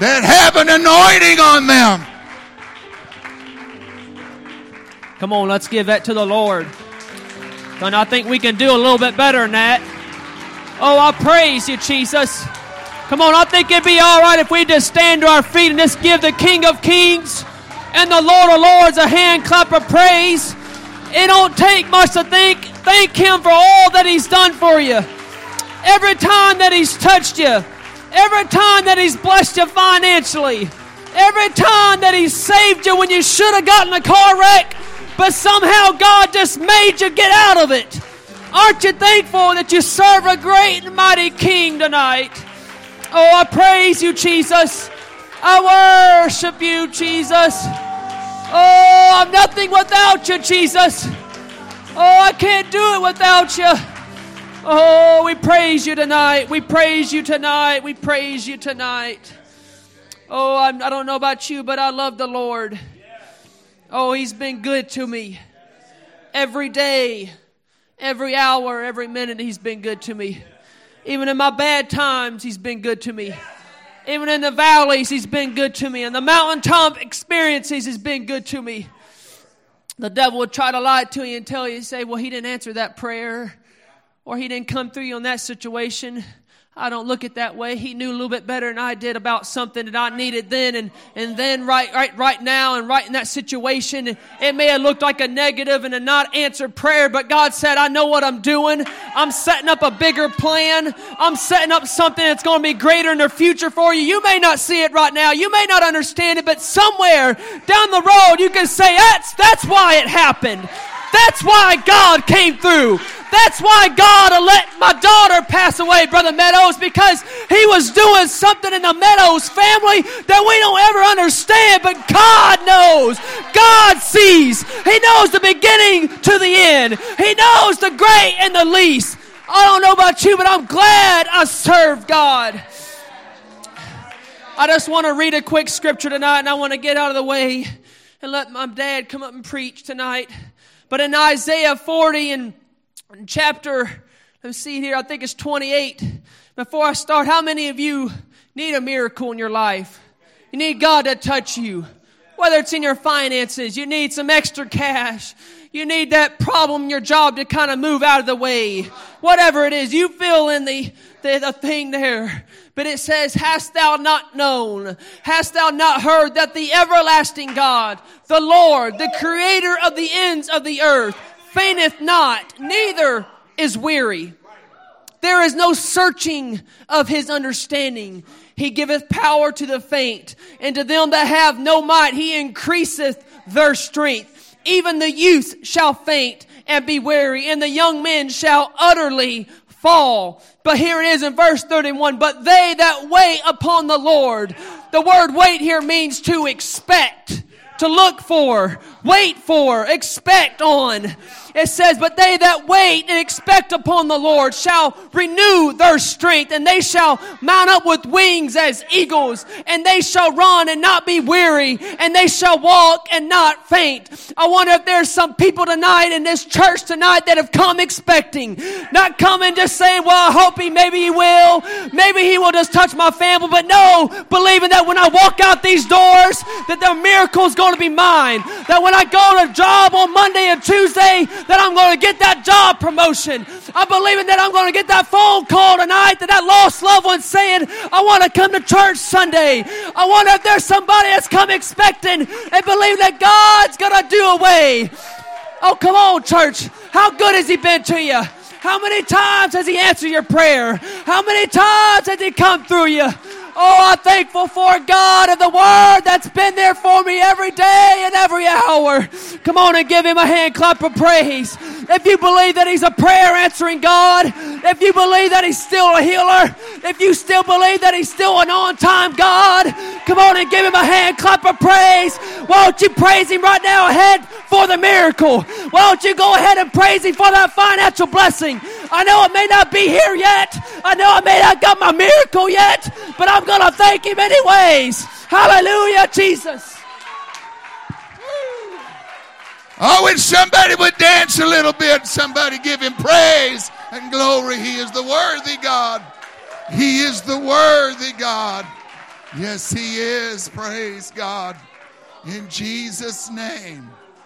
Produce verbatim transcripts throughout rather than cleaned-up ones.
that have an anointing on them. Come on, let's give that to the Lord. And I think we can do a little bit better than that. Oh, I praise you, Jesus. Come on, I think it'd be all right if we just stand to our feet and just give the King of Kings and the Lord of Lords a hand clap of praise. It don't take much to think. Thank Him for all that He's done for you. Every time that He's touched you. Every time that He's blessed you financially. Every time that He's saved you when you should have gotten a car wreck, but somehow God just made you get out of it. Aren't you thankful that you serve a great and mighty King tonight? Oh, I praise you, Jesus. I worship you, Jesus. Oh, I'm nothing without you, Jesus. Oh, I can't do it without you. Oh, we praise you tonight. We praise you tonight. We praise you tonight. Oh, I'm, I don't know about you, but I love the Lord. Oh, He's been good to me. Every day, every hour, every minute, He's been good to me. Even in my bad times, He's been good to me. Even in the valleys, He's been good to me. In the mountaintop experiences, He's been good to me. The devil would try to lie to you and tell you, say, well, He didn't answer that prayer. Or He didn't come through you on that situation. I don't look at that way. He knew a little bit better than I did about something that I needed then and, and then right, right, right now and right in that situation. It may have looked like a negative and a not answered prayer, but God said, I know what I'm doing. I'm setting up a bigger plan. I'm setting up something that's going to be greater in the future for you. You may not see it right now. You may not understand it, but somewhere down the road you can say, that's, that's why it happened. That's why God came through. That's why God let my daughter pass away, Brother Meadows, because He was doing something in the Meadows family that we don't ever understand, but God knows. God sees. He knows the beginning to the end. He knows the great and the least. I don't know about you, but I'm glad I serve God. I just want to read a quick scripture tonight, and I want to get out of the way and let my dad come up and preach tonight. But in Isaiah forty and chapter, let's see here, I think it's twenty-eight. Before I start, how many of you need a miracle in your life? You need God to touch you. Whether it's in your finances, you need some extra cash. You need that problem in your job to kind of move out of the way. Whatever it is, you feel in the, the, the thing there. But it says, hast thou not known, hast thou not heard that the everlasting God, the Lord, the creator of the ends of the earth, fainteth not, neither is weary. There is no searching of His understanding. He giveth power to the faint, and to them that have no might He increaseth their strength. Even the youth shall faint and be weary, and the young men shall utterly fall. But here it is in verse thirty-one, but they that wait upon the Lord. The word wait here means to expect, to look for, wait for, expect on. It says, but they that wait and expect upon the Lord shall renew their strength, and they shall mount up with wings as eagles, and they shall run and not be weary, and they shall walk and not faint. I wonder if there's some people tonight in this church tonight that have come expecting, not coming just saying, well, I hope he, maybe he will, maybe he will just touch my family, but no, believing that when I walk out these doors, that the miracle is going to be mine, that when I go to a job on Monday and Tuesday, that I'm going to get that job promotion. I'm believing that I'm going to get that phone call tonight that that lost loved one saying, I want to come to church Sunday. I wonder if there's somebody that's come expecting and believe that God's going to do away. Oh, come on, church. How good has He been to you? How many times has He answered your prayer? How many times has He come through you? Oh, I'm thankful for God and the Word that's been there for me every day and every hour. Come on and give Him a hand clap of praise. If you believe that He's a prayer answering God, if you believe that He's still a healer, if you still believe that He's still an on-time God, come on and give Him a hand clap of praise. Why don't you praise Him right now ahead for the miracle? Why don't you go ahead and praise Him for that financial blessing? I know it may not be here yet. I know I may not got my miracle yet, but I'm going to thank Him anyways. Hallelujah, Jesus. I wish somebody would dance a little bit. Somebody give Him praise and glory. He is the worthy God. He is the worthy God. Yes, he is. Praise God. In Jesus' name.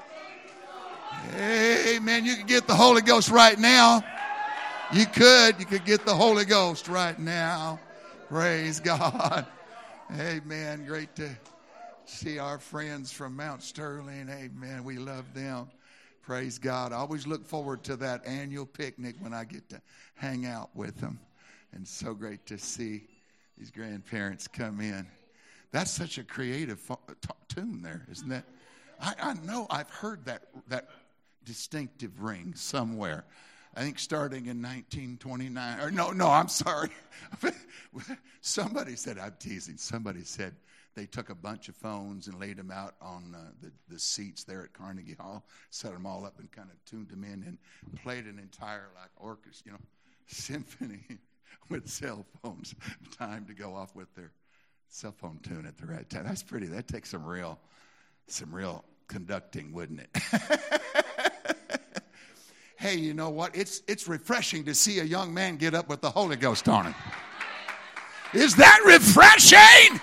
Amen. You could get the Holy Ghost right now. You could. You could get the Holy Ghost right now. Praise God. Amen. Great to see our friends from Mount Sterling. Amen. We love them. Praise God. I always look forward to that annual picnic when I get to hang out with them. And so great to see these grandparents come in. That's such a creative fo- t- tune there, isn't it? I, I know I've heard that that distinctive ring somewhere. I think starting in nineteen twenty-nine. Or no, no, I'm sorry. Somebody said, I'm teasing. Somebody said they took a bunch of phones and laid them out on uh, the, the seats there at Carnegie Hall, set them all up and kind of tuned them in and played an entire like orchestra, you know, symphony with cell phones. Time to go off with their cell phone tune at the right time. That's pretty. That takes some real, some real conducting, wouldn't it? Hey, you know what? It's it's refreshing to see a young man get up with the Holy Ghost on him. Is that refreshing?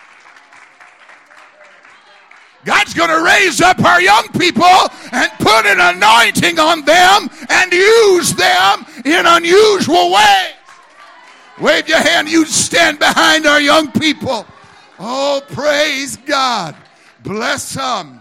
God's going to raise up our young people and put an anointing on them and use them in unusual ways. Wave your hand. You stand behind our young people. Oh, praise God. Bless them.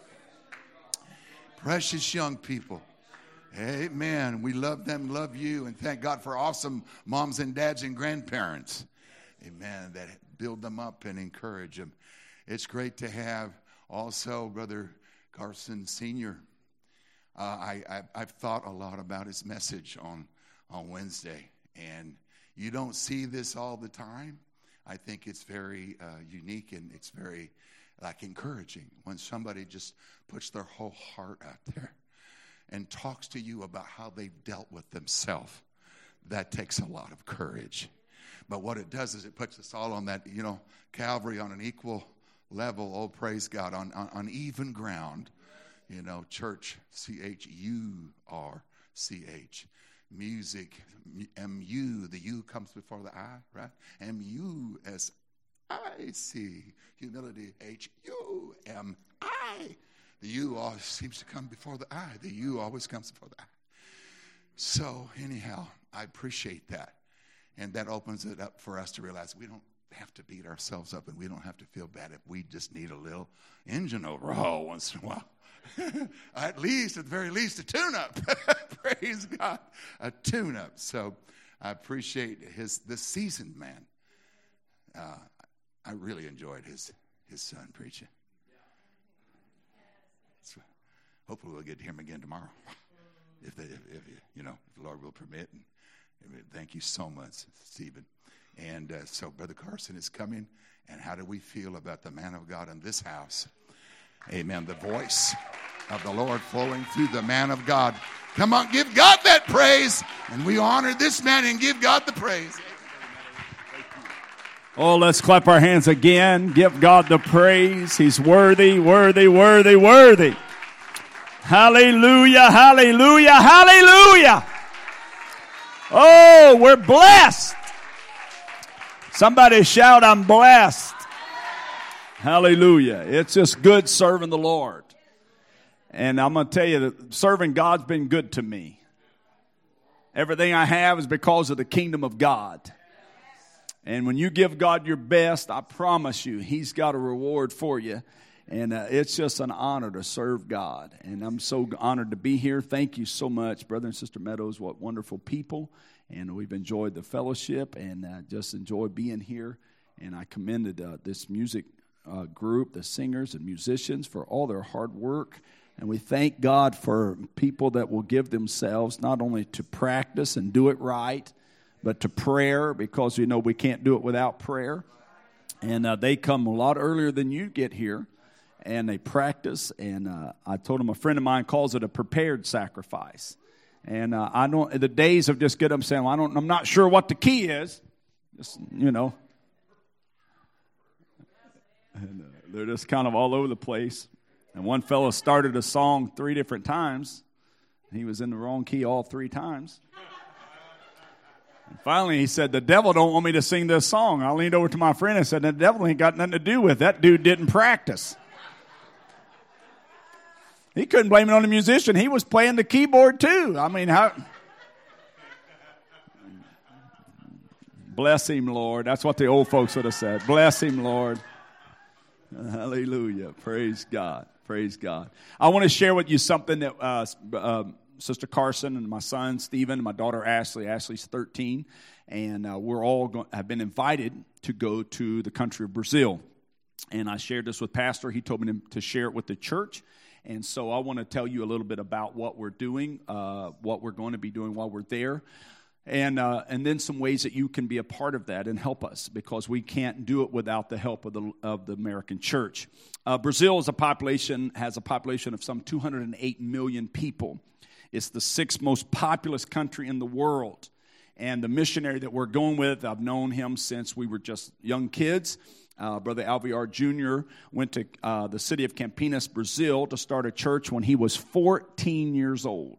Precious young people. Amen. We love them, love you, and thank God for awesome moms and dads and grandparents. Amen. That build them up and encourage them. It's great to have also Brother Carson Senior Uh, I, I, I've thought a lot about his message on, on Wednesday, and you don't see this all the time. I think it's very uh, unique, and it's very like encouraging when somebody just puts their whole heart out there and talks to you about how they've dealt with themselves. That takes a lot of courage. But what it does is it puts us all on that, you know, Calvary on an equal level. Oh, praise God, on, on, on even ground. You know, church, C H U R C H. Music, M U, the U comes before the I, right? M U S I C. Humility, H U M I. The U always seems to come before the I. The U always comes before the I. So, anyhow, I appreciate that. And that opens it up for us to realize we don't have to beat ourselves up and we don't have to feel bad if we just need a little engine overhaul once in a while. At least, at the very least, a tune-up. Praise God. A tune-up. So, I appreciate his this seasoned man. Uh, I really enjoyed his, his son preaching. So hopefully we'll get to hear him again tomorrow, if, they, if, if you know, if the Lord will permit. And, and thank you so much, Stephen. And uh, so Brother Carson is coming. And how do we feel about the man of God in this house? Amen. The voice of the Lord flowing through the man of God. Come on, give God that praise. And we honor this man and give God the praise. Oh, let's clap our hands again. Give God the praise. He's worthy, worthy, worthy, worthy. Hallelujah, hallelujah, hallelujah. Oh, we're blessed. Somebody shout, I'm blessed. Hallelujah. It's just good serving the Lord. And I'm going to tell you that serving God's been good to me. Everything I have is because of the kingdom of God. And when you give God your best, I promise you, He's got a reward for you. And uh, it's just an honor to serve God. And I'm so honored to be here. Thank you so much, Brother and Sister Meadows. What wonderful people. And we've enjoyed the fellowship and uh, just enjoyed being here. And I commended uh, this music uh, group, the singers and musicians, for all their hard work. And we thank God for people that will give themselves not only to practice and do it right, but to prayer, because you know we can't do it without prayer. And uh, they come a lot earlier than you get here, and they practice. And uh, I told them a friend of mine calls it a prepared sacrifice. And uh, I don't. The days of just get them saying, well, I don't. I'm not sure what the key is. Just, you know, and, uh, they're just kind of all over the place. And one fellow started a song three different times. He was in the wrong key all three times. And finally, he said, the devil don't want me to sing this song. I leaned over to my friend and said, the devil ain't got nothing to do with it. That dude didn't practice. He couldn't blame it on the musician. He was playing the keyboard too. I mean, how... Bless him, Lord. That's what the old folks would have said. Bless him, Lord. Hallelujah. Praise God. Praise God. I want to share with you something that uh, uh, Sister Carson and my son Stephen and my daughter Ashley. Ashley's thirteen, and uh, we're all go- have been invited to go to the country of Brazil. And I shared this with Pastor. He told me to, to share it with the church. And so I want to tell you a little bit about what we're doing, uh, what we're going to be doing while we're there. And uh, and then some ways that you can be a part of that and help us, because we can't do it without the help of the of the American church. Uh, Brazil is a population has a population of some two hundred eight million people. It's the sixth most populous country in the world. And the missionary that we're going with, I've known him since we were just young kids. Uh, Brother Alviar Junior went to uh, the city of Campinas, Brazil, to start a church when he was fourteen years old.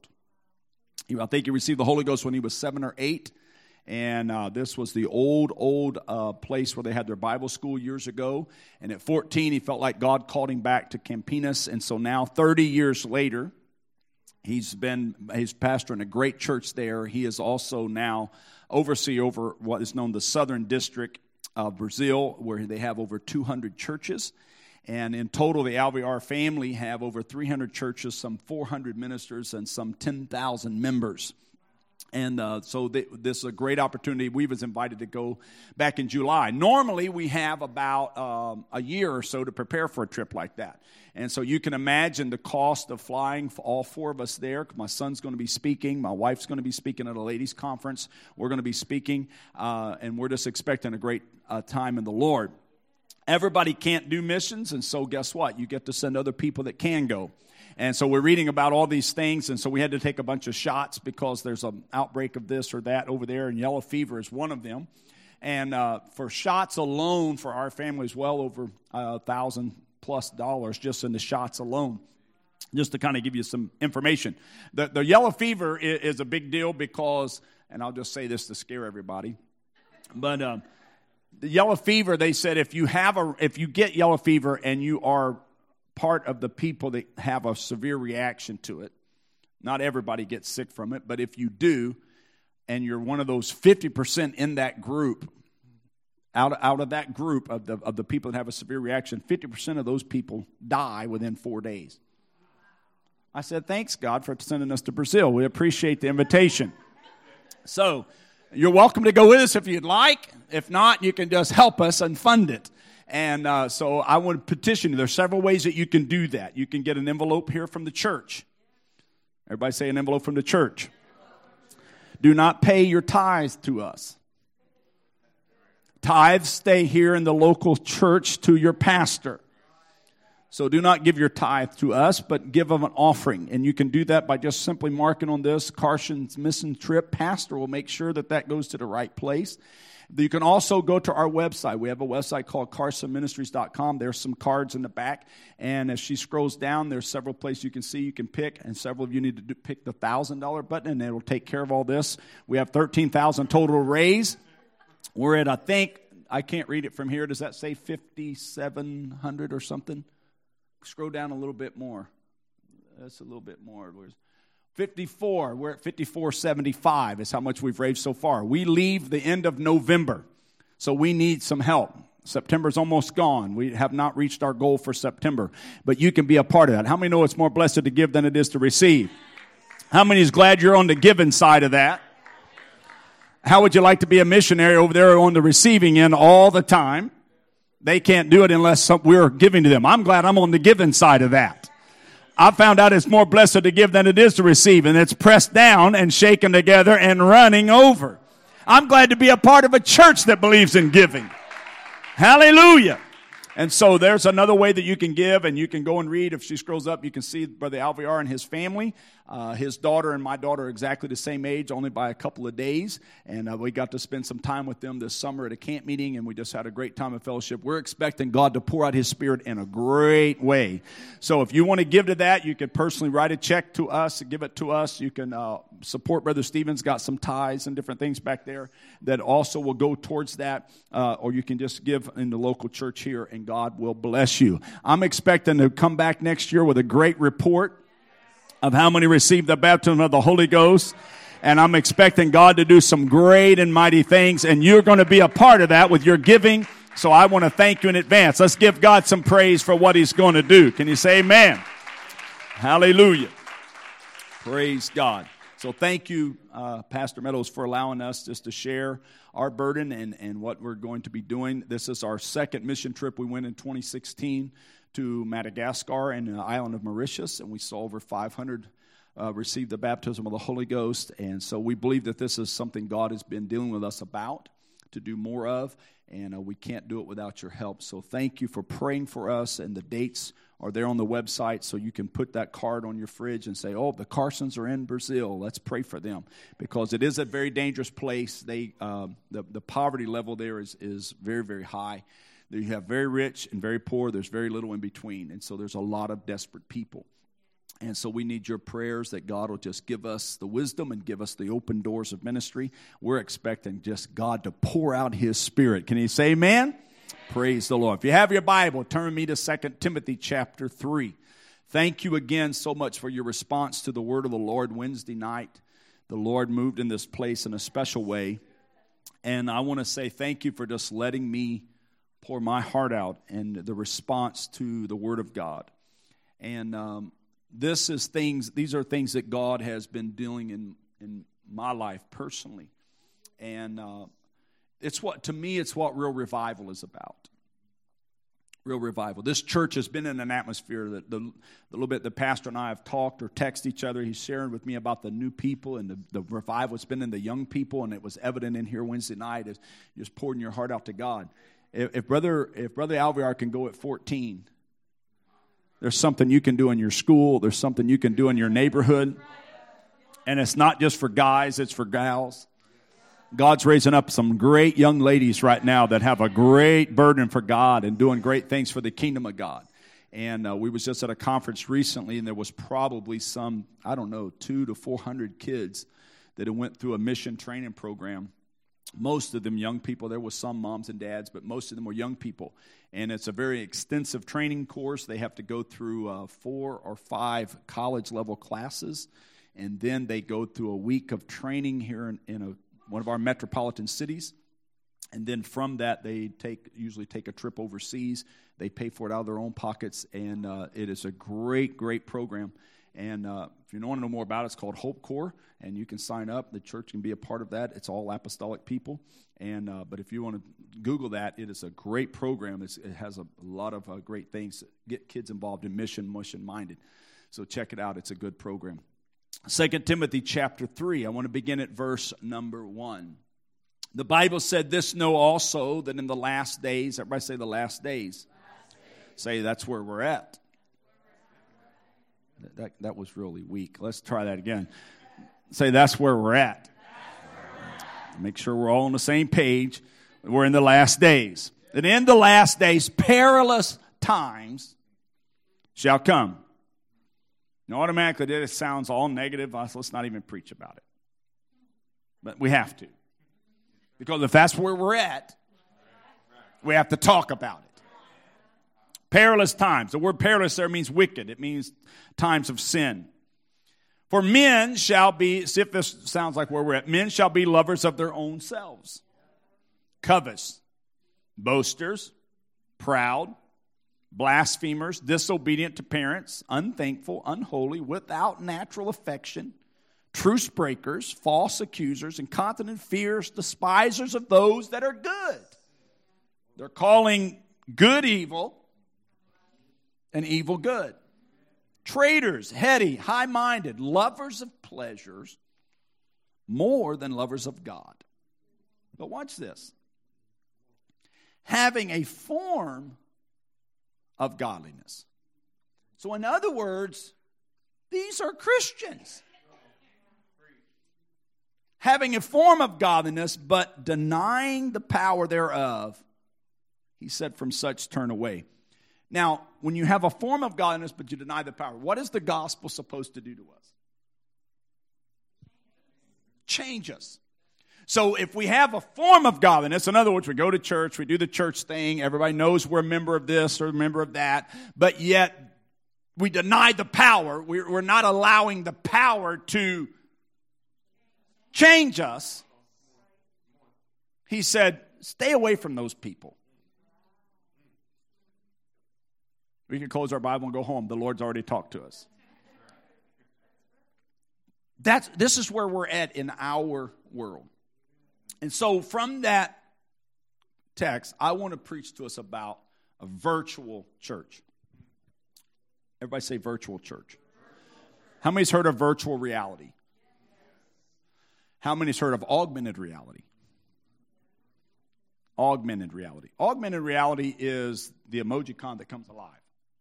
I think he received the Holy Ghost when he was seven or eight. And uh, this was the old, old uh, place where they had their Bible school years ago. And at fourteen, he felt like God called him back to Campinas. And so now, thirty years later, he's been he's pastoring a great church there. He is also now overseer over what is known the Southern District of Brazil, where they have over two hundred churches. And in total, the Alviar family have over three hundred churches, some four hundred ministers, and some ten thousand members. And uh, so they, this is a great opportunity. We was invited to go back in July. Normally, we have about um, a year or so to prepare for a trip like that. And so you can imagine the cost of flying for all four of us there. My son's going to be speaking. My wife's going to be speaking at a ladies' conference. We're going to be speaking, uh, and we're just expecting a great uh, time in the Lord. Everybody can't do missions, and so guess what? You get to send other people that can go. And so we're reading about all these things, and so we had to take a bunch of shots because there's an outbreak of this or that over there, and yellow fever is one of them. And uh, for shots alone for our family is well over a uh, thousand plus dollars just in the shots alone. Just to kind of give you some information. The, the yellow fever is, is a big deal because, and I'll just say this to scare everybody, but... Um, The yellow fever, they said if you have a, if you get yellow fever and you are part of the people that have a severe reaction to it, not everybody gets sick from it, but if you do, and you're one of those fifty percent in that group, out, out of that group of the, of the people that have a severe reaction, fifty percent of those people die within four days. I said, thanks, God, for sending us to Brazil. We appreciate the invitation. So... You're welcome to go with us if you'd like. If not, you can just help us and fund it. And uh, so I would petition you. There's several ways that you can do that. You can get an envelope here from the church. Everybody say an envelope from the church. Do not pay your tithes to us. Tithes stay here in the local church to your pastor. So do not give your tithe to us, but give them an offering. And you can do that by just simply marking on this, Carson's missing trip. Pastor will make sure that that goes to the right place. You can also go to our website. We have a website called carson ministries dot com. There's some cards in the back. And as she scrolls down, there's several places you can see you can pick. And several of you need to do, pick the one thousand dollars button, and it will take care of all this. We have thirteen thousand dollars total raise. We're at, I think, I can't read it from here. Does that say fifty-seven hundred or something? Scroll down a little bit more. That's a little bit more. fifty-four. We're at fifty-four seventy-five is how much we've raised so far. We leave the end of November, so we need some help. September's almost gone. We have not reached our goal for September, but you can be a part of that. How many know it's more blessed to give than it is to receive? How many is glad you're on the giving side of that? How would you like to be a missionary over there on the receiving end all the time? They can't do it unless we're giving to them. I'm glad I'm on the giving side of that. I found out it's more blessed to give than it is to receive, and it's pressed down and shaken together and running over. I'm glad to be a part of a church that believes in giving. Hallelujah. And so there's another way that you can give, and you can go and read. If she scrolls up, you can see Brother Alviar and his family. Uh, his daughter and my daughter are exactly the same age, only by a couple of days. And uh, we got to spend some time with them this summer at a camp meeting, and we just had a great time of fellowship. We're expecting God to pour out His Spirit in a great way. So if you want to give to that, you can personally write a check to us and give it to us. You can uh, support Brother Stevens, got some ties and different things back there that also will go towards that. Uh, or you can just give in the local church here, and God will bless you. I'm expecting to come back next year with a great report of how many received the baptism of the Holy Ghost. And I'm expecting God to do some great and mighty things, and you're going to be a part of that with your giving. So I want to thank you in advance. Let's give God some praise for what He's going to do. Can you say amen? Hallelujah. Praise God. So thank you, uh, Pastor Meadows, for allowing us just to share our burden and, and what we're going to be doing. This is our second mission trip. We went in twenty sixteen to Madagascar and the island of Mauritius, and we saw over five hundred uh, receive the baptism of the Holy Ghost. And so we believe that this is something God has been dealing with us about to do more of, and uh, we can't do it without your help. So thank you for praying for us, and the dates are there on the website, so you can put that card on your fridge and say, oh, the Carsons are in Brazil. Let's pray for them, because it is a very dangerous place. They uh, the, the poverty level there is, is very, very high. You have very rich and very poor. There's very little in between, and so there's a lot of desperate people. And so we need your prayers that God will just give us the wisdom and give us the open doors of ministry. We're expecting just God to pour out His Spirit. Can you say amen? Praise the Lord. If you have your Bible, turn me to Second Timothy chapter three. Thank you again so much for your response to the word of the Lord Wednesday night. The Lord moved in this place in a special way. And I want to say thank you for just letting me pour my heart out and the response to the word of God. And um, this is things, these are things that God has been doing in, in my life personally. And uh, It's what, to me, it's what real revival is about. Real revival. This church has been in an atmosphere that the, the little bit the pastor and I have talked or text each other. He's sharing with me about the new people and the, the revival. It's been in the young people, and it was evident in here Wednesday night as you're just pouring your heart out to God. If, if brother if brother Alviar can go at fourteen, there's something you can do in your school. There's something you can do in your neighborhood, and it's not just for guys; it's for gals. God's raising up some great young ladies right now that have a great burden for God and doing great things for the kingdom of God. And uh, we was just at a conference recently, and there was probably some, I don't know, two to four hundred kids that went through a mission training program. Most of them young people. There was some moms and dads, but most of them were young people. And it's a very extensive training course. They have to go through uh, four or five college-level classes, and then they go through a week of training here in, in a one of our metropolitan cities, and then from that they take usually take a trip overseas. They pay for it out of their own pockets, and uh, it is a great, great program. And uh, if you want to know more about it, it's called Hope Corps, and you can sign up. The church can be a part of that. It's all apostolic people. And uh, but if you want to Google that, it is a great program. It's, it has a, a lot of uh, great things. Get kids involved in mission, mission-minded. So check it out. It's a good program. Second Timothy chapter three, I want to begin at verse number one. The Bible said, this know also that in the last days, everybody say the last days. Last days. Say that's where we're at. That, that, that was really weak. Let's try that again. Say that's where we're at. That's where we're at. Make sure we're all on the same page. We're in the last days. That in the last days, perilous times shall come. And automatically, it sounds all negative. Let's not even preach about it. But we have to. Because if that's where we're at, we have to talk about it. Perilous times. The word perilous there means wicked. It means times of sin. For men shall be, see if this sounds like where we're at, men shall be lovers of their own selves, covetous, boasters, proud, blasphemers, disobedient to parents, unthankful, unholy, without natural affection, truce breakers, false accusers, incontinent, fierce, despisers of those that are good. They're calling good evil and evil good. Traitors, heady, high-minded, lovers of pleasures more than lovers of God. But watch this. Having a form of godliness. So in other words, these are Christians. Having a form of godliness, but denying the power thereof, he said, from such turn away. Now, when you have a form of godliness, but you deny the power, what is the gospel supposed to do to us? Change us. So if we have a form of godliness, in other words, we go to church, we do the church thing, everybody knows we're a member of this or a member of that, but yet we deny the power. We're, we're not allowing the power to change us. He said, stay away from those people. We can close our Bible and go home. The Lord's already talked to us. That's, this is where we're at in our world. And so from that text, I want to preach to us about a virtual church. Everybody say virtual church. How many's heard of virtual reality? How many's heard of augmented reality? Augmented reality. Augmented reality is the emojicon that comes alive.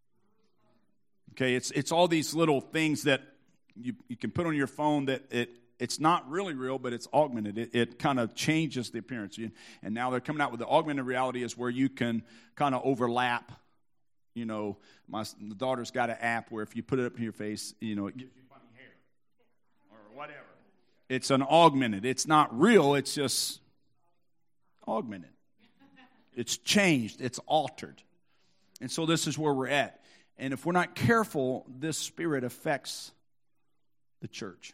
Okay, it's it's all these little things that you, you can put on your phone that it it's not really real, but it's augmented. It, it kind of changes the appearance. And now they're coming out with the augmented reality is where you can kind of overlap. You know, my daughter's got an app where if you put it up in your face, you know, it gives you funny hair or whatever. It's an augmented. It's not real. It's just augmented. It's changed. It's altered. And so this is where we're at. And if we're not careful, this spirit affects the church.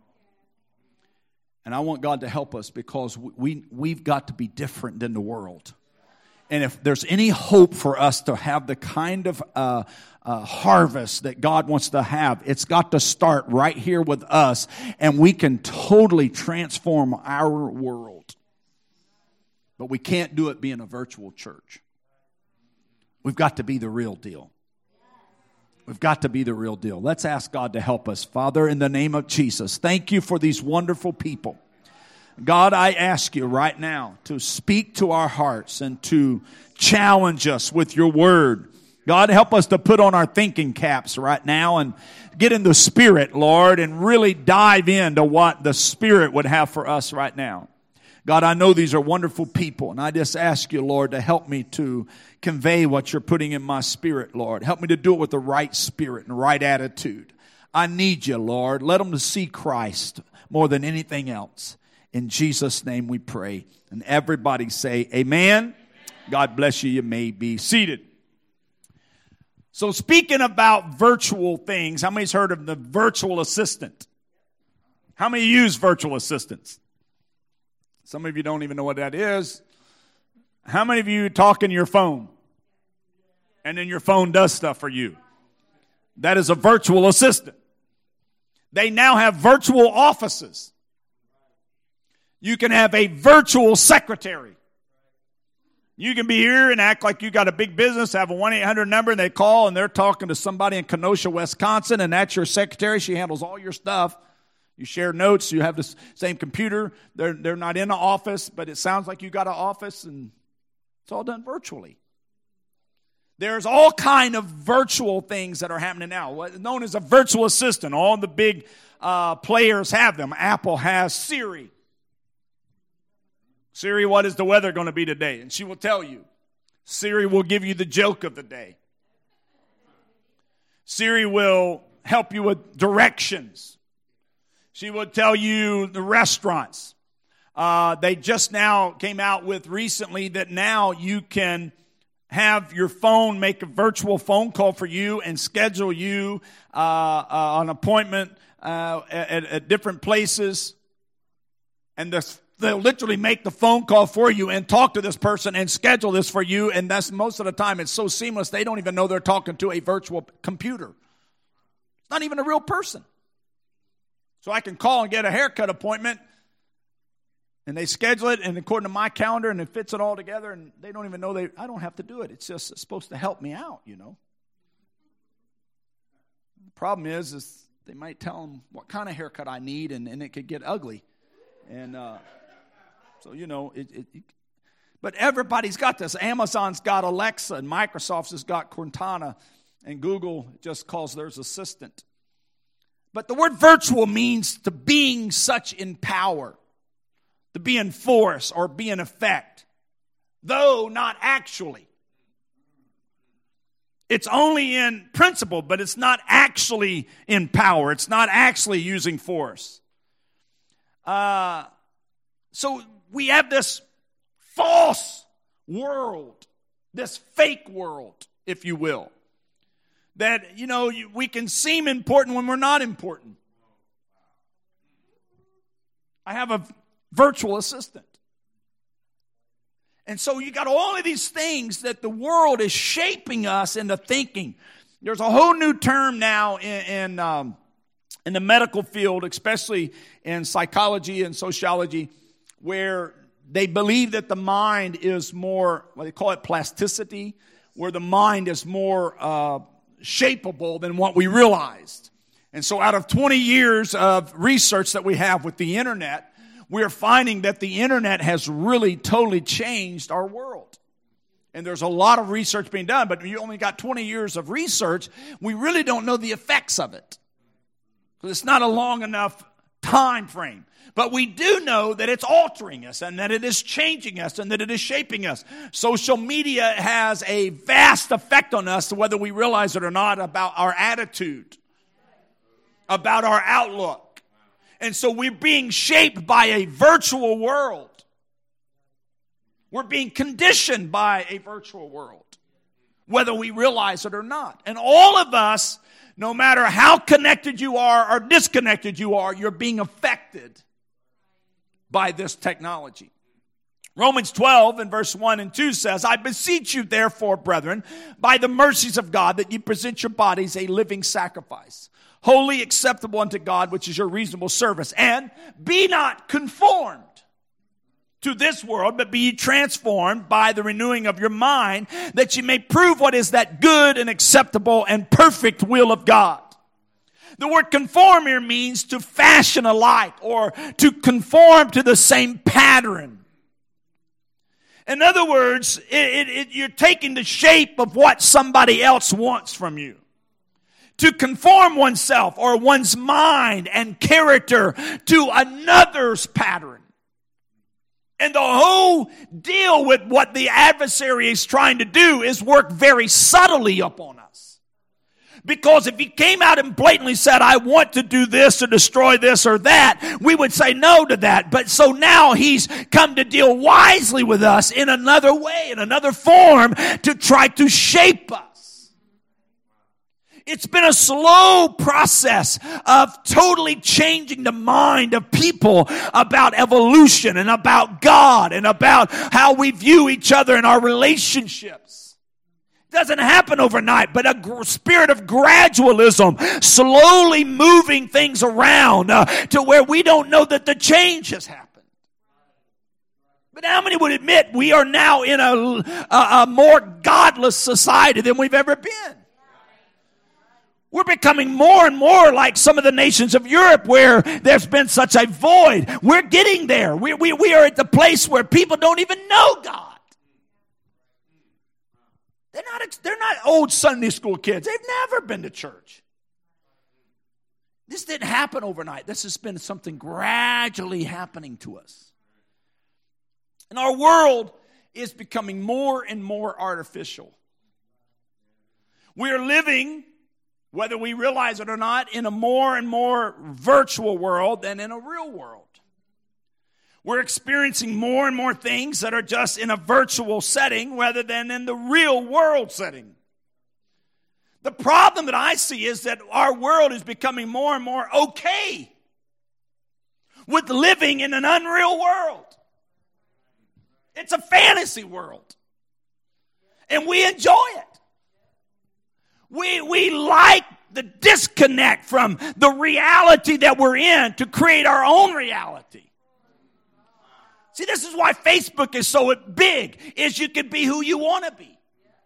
And I want God to help us because we, we've got to be different than the world. And if there's any hope for us to have the kind of uh, uh, harvest that God wants to have, it's got to start right here with us. And we can totally transform our world. But we can't do it being a virtual church. We've got to be the real deal. We've got to be the real deal. Let's ask God to help us. Father, in the name of Jesus, thank you for these wonderful people. God, I ask you right now to speak to our hearts and to challenge us with your word. God, help us to put on our thinking caps right now and get in the Spirit, Lord, and really dive into what the Spirit would have for us right now. God, I know these are wonderful people, and I just ask you, Lord, to help me to convey what you're putting in my spirit, Lord. Help me to do it with the right spirit and right attitude. I need you, Lord. Let them to see Christ more than anything else. In Jesus' name we pray. And everybody say amen. God bless you. You may be seated. So speaking about virtual things, how many's heard of the virtual assistant? How many use virtual assistants? Some of you don't even know what that is. How many of you talk in your phone? And then your phone does stuff for you. That is a virtual assistant. They now have virtual offices. You can have a virtual secretary. You can be here and act like you got a big business, have a one eight hundred number, and they call and they're talking to somebody in Kenosha, Wisconsin, and that's your secretary. She handles all your stuff. You share notes. You have the same computer. They're, they're not in the office, but it sounds like you got an office, and it's all done virtually. There's all kind of virtual things that are happening now, what known as a virtual assistant. All the big uh, players have them. Apple has Siri. Siri, what is the weather going to be today? And she will tell you. Siri will give you the joke of the day. Siri will help you with directions. She will tell you the restaurants. Uh, they just now came out with recently that now you can have your phone make a virtual phone call for you and schedule you uh, uh, an appointment uh, at, at different places. And the, they'll literally make the phone call for you and talk to this person and schedule this for you. And that's most of the time it's so seamless they don't even know they're talking to a virtual computer. It's not even a real person. So I can call and get a haircut appointment, and they schedule it, and according to my calendar, and it fits it all together, and they don't even know they. I don't have to do it. It's just it's supposed to help me out, you know. The problem is, is they might tell them what kind of haircut I need, and, and it could get ugly. And uh, so, you know, it, it, it But everybody's got this. Amazon's got Alexa, and Microsoft's has got Cortana, and Google just calls theirs Assistant. But the word virtual means to being such in power, to be in force or be in effect, though not actually. It's only in principle, but it's not actually in power. It's not actually using force. Uh, so we have this false world, this fake world, if you will, that, you know, we can seem important when we're not important. I have a virtual assistant. And so you got all of these things that the world is shaping us into thinking. There's a whole new term now in in, um, in the medical field, especially in psychology and sociology, where they believe that the mind is more, what they call it plasticity, where the mind is more uh, shapeable than what we realized. And so out of twenty years of research that we have with the internet, we're finding that the internet has really totally changed our world. And there's a lot of research being done, but you only got twenty years of research. We really don't know the effects of it, because it's not a long enough time frame. But we do know that it's altering us, and that it is changing us, and that it is shaping us. Social media has a vast effect on us, whether we realize it or not, about our attitude, about our outlook. And so we're being shaped by a virtual world. We're being conditioned by a virtual world, whether we realize it or not. And all of us, no matter how connected you are or disconnected you are, you're being affected by this technology. Romans twelve and verse one and two says, I beseech you therefore, brethren, by the mercies of God, that you present your bodies a living sacrifice, holy, acceptable unto God, which is your reasonable service. And be not conformed to this world, but be ye transformed by the renewing of your mind, that ye may prove what is that good and acceptable and perfect will of God. The word conform here means to fashion alike, or to conform to the same pattern. In other words, it, it, it, you're taking the shape of what somebody else wants from you. To conform oneself or one's mind and character to another's pattern. And the whole deal with what the adversary is trying to do is work very subtly upon us. Because if he came out and blatantly said, I want to do this or destroy this or that, we would say no to that. But so now he's come to deal wisely with us in another way, in another form, to try to shape us. It's been a slow process of totally changing the mind of people about evolution and about God and about how we view each other in our relationships. It doesn't happen overnight, but a gr- spirit of gradualism, slowly moving things around uh, to where we don't know that the change has happened. But how many would admit we are now in a, a, a more godless society than we've ever been? We're becoming more and more like some of the nations of Europe where there's been such a void. We're getting there. We, we, we are at the place where people don't even know God. They're not, they're not old Sunday school kids. They've never been to church. This didn't happen overnight. This has been something gradually happening to us. And our world is becoming more and more artificial. We're living, whether we realize it or not, in a more and more virtual world than in a real world. We're experiencing more and more things that are just in a virtual setting rather than in the real world setting. The problem that I see is that our world is becoming more and more okay with living in an unreal world. It's a fantasy world. And we enjoy it. We, we like the disconnect from the reality that we're in to create our own reality. See, this is why Facebook is so big, is you can be who you want to be.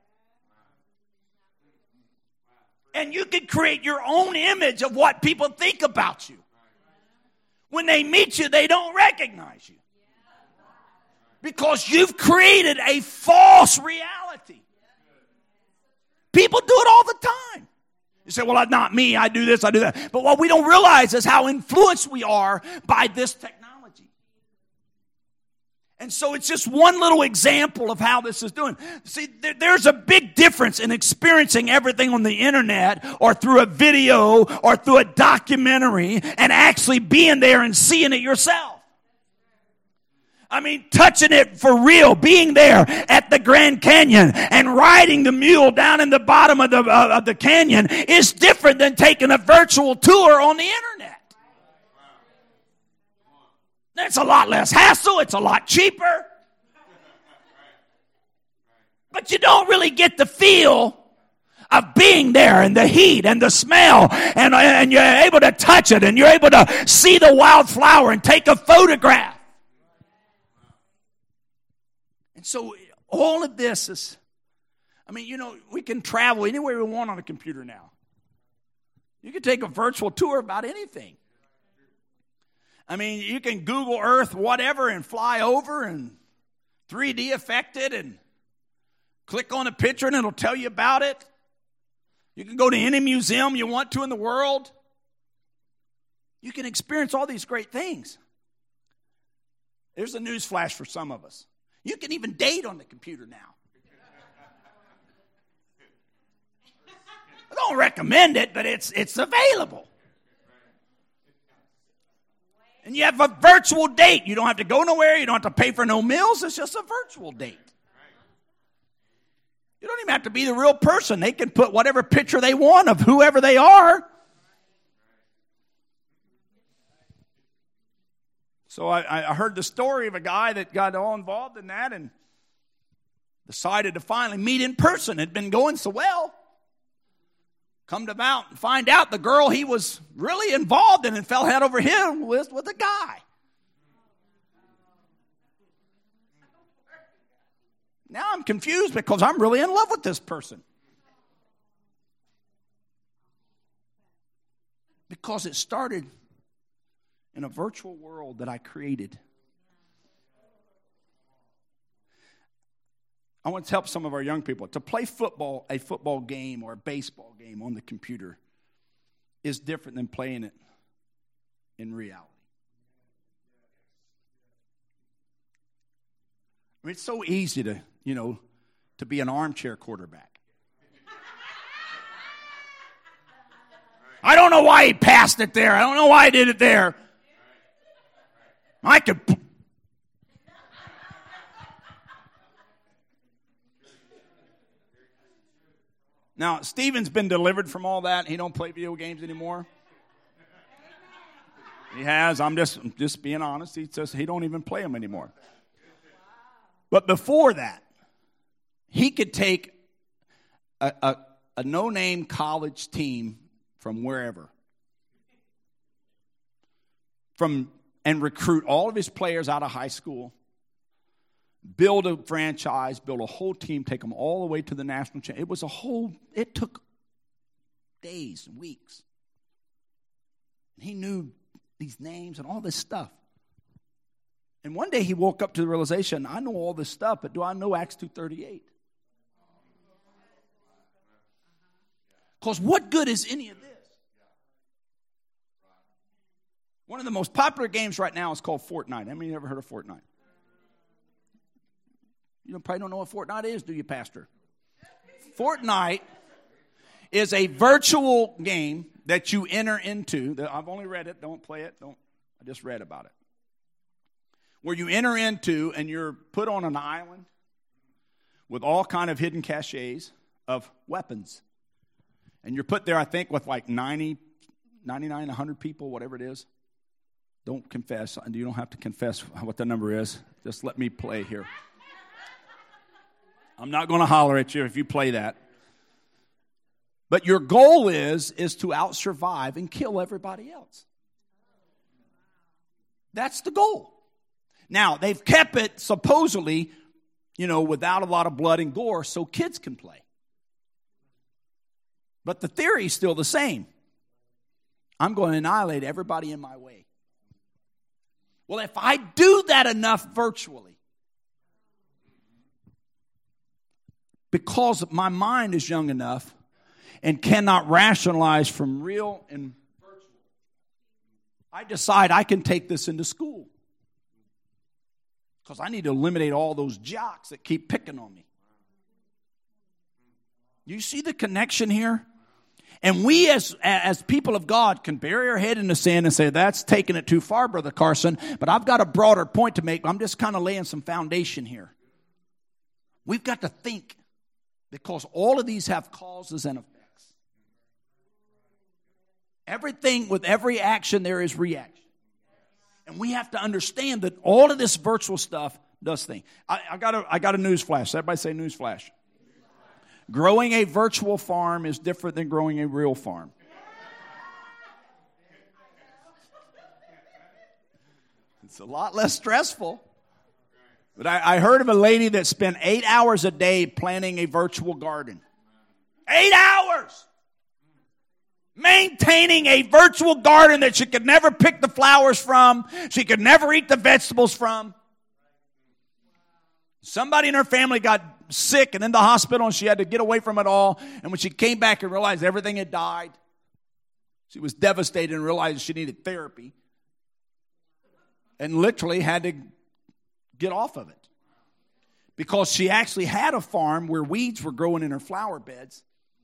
And you can create your own image of what people think about you. When they meet you, they don't recognize you. Because you've created a false reality. People do it all the time. You say, well, not me. I do this, I do that. But what we don't realize is how influenced we are by this technology. And so it's just one little example of how this is doing. See, there, there's a big difference in experiencing everything on the internet or through a video or through a documentary and actually being there and seeing it yourself. I mean, touching it for real, being there at the Grand Canyon and riding the mule down in the bottom of the, uh, of the canyon is different than taking a virtual tour on the internet. It's a lot less hassle. It's a lot cheaper. But you don't really get the feel of being there and the heat and the smell and, and you're able to touch it and you're able to see the wildflower and take a photograph. And so all of this is, I mean, you know, we can travel anywhere we want on a computer now. You can take a virtual tour about anything. I mean, you can Google Earth whatever and fly over and three D affect it and click on a picture and it'll tell you about it. You can go to any museum you want to in the world. You can experience all these great things. There's a news flash for some of us. You can even date on the computer now. I don't recommend it, but it's it's available. And you have a virtual date. You don't have to go nowhere. You don't have to pay for no meals. It's just a virtual date. You don't even have to be the real person. They can put whatever picture they want of whoever they are. So I, I heard the story of a guy that got all involved in that and decided to finally meet in person. It had been going so well. Come to out and find out the girl he was really involved in and fell head over heels with, with a guy. Now I'm confused because I'm really in love with this person. Because it started in a virtual world that I created. I want to help some of our young people. To play football, a football game or a baseball game on the computer is different than playing it in reality. I mean, it's so easy to, you know, to be an armchair quarterback. I don't know why he passed it there. I don't know why he did it there. I could... Now, Stephen's been delivered from all that. He don't play video games anymore. He has. I'm just just being honest. He says he don't even play them anymore. But before that, he could take a, a, a no-name college team from wherever, from and recruit all of his players out of high school, build a franchise, build a whole team, take them all the way to the national championship. It was a whole, it took days and weeks. He knew these names and all this stuff. And one day he woke up to the realization, I know all this stuff, but do I know Acts two thirty-eight? Because what good is any of this? One of the most popular games right now is called Fortnite. How many of you ever heard of Fortnite? You probably don't know what Fortnite is, do you, Pastor? Fortnite is a virtual game that you enter into. I've only read it. Don't play it. Don't. I just read about it. Where you enter into and you're put on an island with all kind of hidden caches of weapons. And you're put there, I think, with like ninety, ninety-nine, one hundred people, whatever it is. Don't confess. You don't have to confess what the number is. Just let me play here. I'm not going to holler at you if you play that. But your goal is, is to out-survive and kill everybody else. That's the goal. Now, they've kept it supposedly, you know, without a lot of blood and gore so kids can play. But the theory is still the same. I'm going to annihilate everybody in my way. Well, if I do that enough virtually, because my mind is young enough and cannot rationalize from real and virtual, I decide I can take this into school. Because I need to eliminate all those jocks that keep picking on me. You see the connection here? And we as, as people of God can bury our head in the sand and say, that's taking it too far, Brother Carson. But I've got a broader point to make. I'm just kind of laying some foundation here. We've got to think, because all of these have causes and effects. Everything, with every action, there is reaction. And we have to understand that all of this virtual stuff does things. I, I got a, I got a news flash. Everybody say news flash. Growing a virtual farm is different than growing a real farm. It's a lot less stressful. But I, I heard of a lady that spent eight hours a day planting a virtual garden. Eight hours! Maintaining a virtual garden that she could never pick the flowers from. She could never eat the vegetables from. Somebody in her family got sick and in the hospital, and she had to get away from it all. And when she came back and realized everything had died, she was devastated and realized she needed therapy. And literally had to get off of it. Because she actually had a farm where weeds were growing in her flower beds.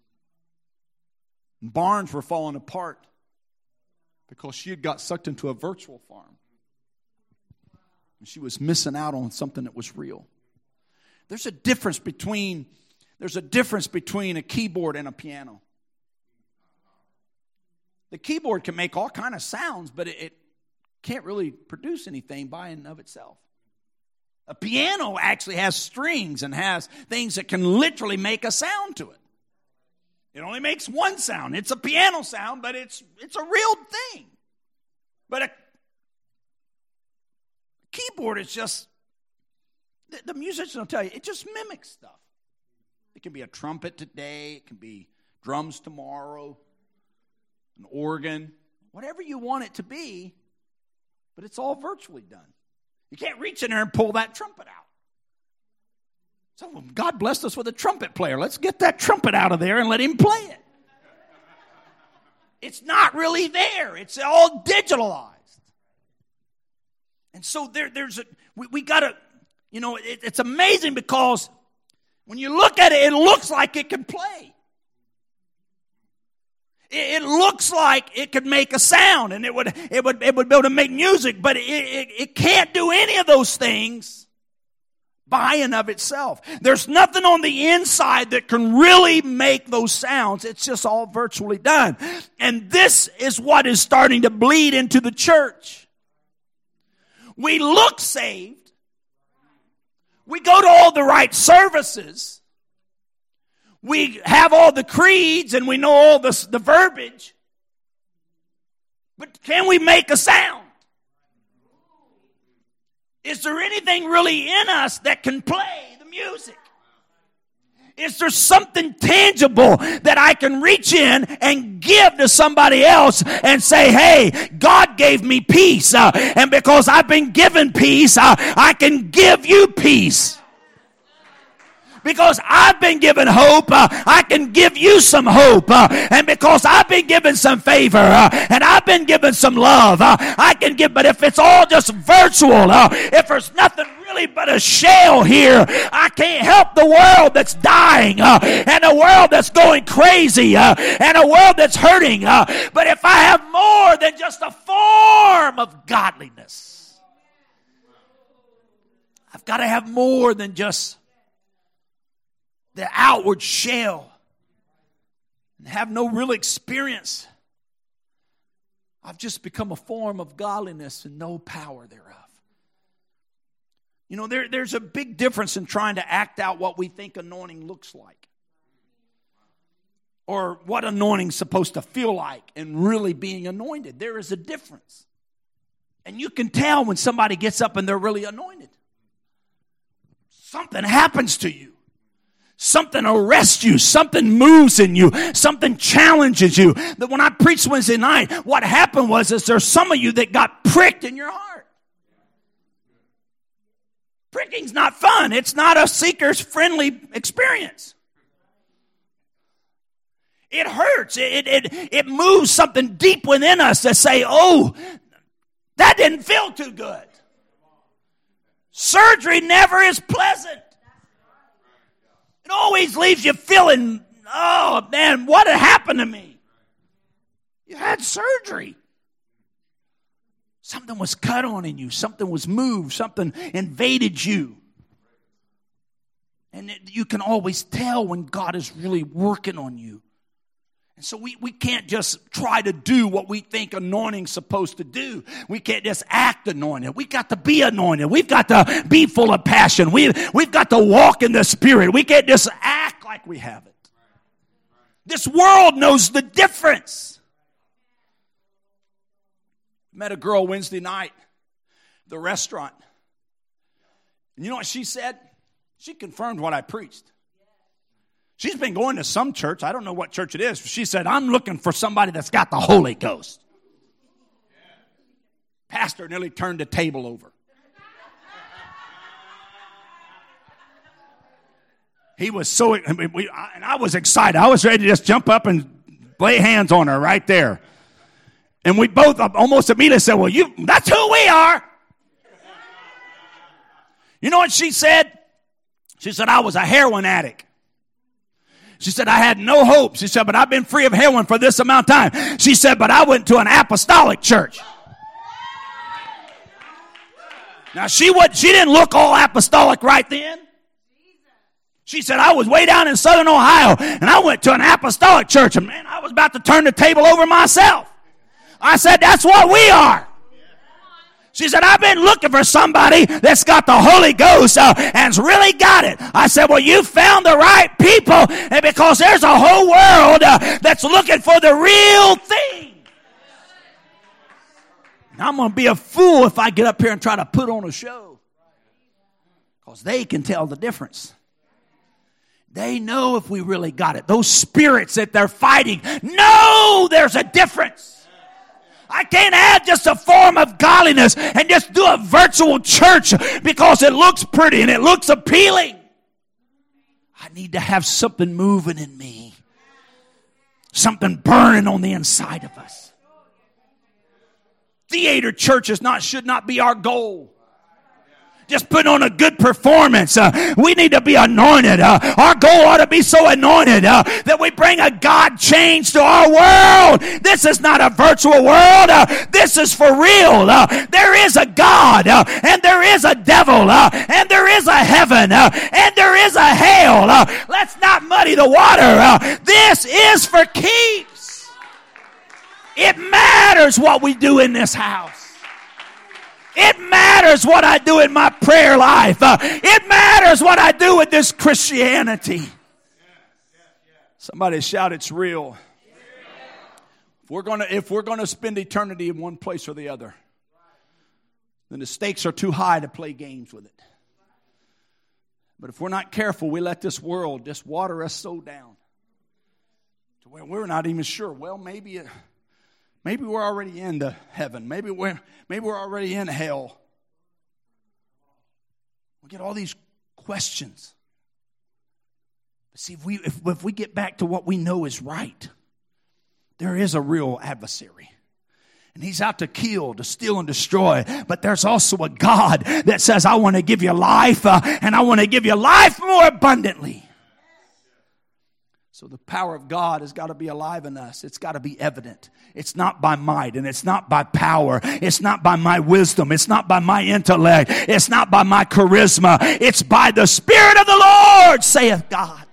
Barns were falling apart because she had got sucked into a virtual farm. And she was missing out on something that was real. There's a difference between there's a difference between a keyboard and a piano. The keyboard can make all kind of sounds, but it, it can't really produce anything by and of itself. A piano actually has strings and has things that can literally make a sound to it. It only makes one sound. It's a piano sound, but it's it's a real thing. But a keyboard is just, the, the musician will tell you, it just mimics stuff. It can be a trumpet today. It can be drums tomorrow, an organ, whatever you want it to be, but it's all virtually done. You can't reach in there and pull that trumpet out. So God blessed us with a trumpet player. Let's get that trumpet out of there and let him play it. It's not really there. It's all digitalized. And so there, there's a, we, we got to, you know, it, it's amazing because when you look at it, it looks like it can play. It, it looks like it could make a sound and it would, it would, it would be able to make music, but it, it, it can't do any of those things by and of itself. There's nothing on the inside that can really make those sounds. It's just all virtually done. And this is what is starting to bleed into the church. We look saved. We go to all the right services. We have all the creeds and we know all the, the verbiage. But can we make a sound? Is there anything really in us that can play the music? Is there something tangible that I can reach in and give to somebody else and say, hey, God gave me peace. Uh, and because I've been given peace, uh, I can give you peace. Because I've been given hope, uh, I can give you some hope. Uh, and because I've been given some favor, uh, and I've been given some love, uh, I can give. But if it's all just virtual, uh, if there's nothing really but a shell here, I can't help the world that's dying, uh, and a world that's going crazy, uh, and a world that's hurting. Uh, but if I have more than just a form of godliness, I've got to have more than just the outward shell and have no real experience. I've just become a form of godliness and no power thereof. You know, there, there's a big difference in trying to act out what we think anointing looks like. Or what anointing's supposed to feel like and really being anointed. There is a difference. And you can tell when somebody gets up and they're really anointed. Something happens to you. Something arrests you. Something moves in you. Something challenges you. That when I preached Wednesday night, what happened was is there's some of you that got pricked in your heart. Pricking's not fun. It's not a seeker's friendly experience. It hurts. It, it, it moves something deep within us to say, oh, that didn't feel too good. Surgery never is pleasant. It always leaves you feeling, oh, man, what had happened to me? You had surgery. Something was cut on in you. Something was moved. Something invaded you. And it, you can always tell when God is really working on you. And so we, we can't just try to do what we think anointing's supposed to do. We can't just act anointed. We got to be anointed. We've got to be full of passion. We, we've got to walk in the Spirit. We can't just act like we have it. This world knows the difference. Met a girl Wednesday night at the restaurant. And you know what she said? She confirmed what I preached. She's been going to some church. I don't know what church it is. She said, I'm looking for somebody that's got the Holy Ghost. Pastor nearly turned the table over. He was so, I mean, we, I, and I was excited. I was ready to just jump up and lay hands on her right there. And we both almost immediately said, well, you, that's who we are. You know what she said? She said, I was a heroin addict. She said, I had no hope. She said, but I've been free of heroin for this amount of time. She said, but I went to an apostolic church. Now, she would, she didn't look all apostolic right then. She said, I was way down in southern Ohio, and I went to an apostolic church, and man, I was about to turn the table over myself. I said, that's what we are. She said, I've been looking for somebody that's got the Holy Ghost uh, and's really got it. I said, well, you found the right people, and because there's a whole world uh, that's looking for the real thing. Now, I'm going to be a fool if I get up here and try to put on a show, because they can tell the difference. They know if we really got it. Those spirits that they're fighting know there's a difference. I can't add just a form of godliness and just do a virtual church because it looks pretty and it looks appealing. I need to have something moving in me. Something burning on the inside of us. Theater church is not, should not be our goal. Just put on a good performance. Uh, we need to be anointed. Uh, our goal ought to be so anointed uh, that we bring a God change to our world. This is not a virtual world. Uh, this is for real. Uh, there is a God, uh, and there is a devil, uh, and there is a heaven, uh, and there is a hell. Uh, let's not muddy the water. Uh, this is for keeps. It matters what we do in this house. It matters what I do in my prayer life. Uh, it matters what I do with this Christianity. Somebody shout, it's real. If we're gonna, if we're gonna spend eternity in one place or the other, then the stakes are too high to play games with it. But if we're not careful, we let this world just water us so down to where we're not even sure. Well, maybe it, Maybe we're already into heaven. Maybe we're, maybe we're already in hell. We get all these questions. But see, if we, if, if we get back to what we know is right, there is a real adversary. And he's out to kill, to steal, and destroy. But there's also a God that says, I want to give you life, uh, and I want to give you life more abundantly. So the power of God has got to be alive in us. It's got to be evident. It's not by might and it's not by power. It's not by my wisdom. It's not by my intellect. It's not by my charisma. It's by the Spirit of the Lord, saith God.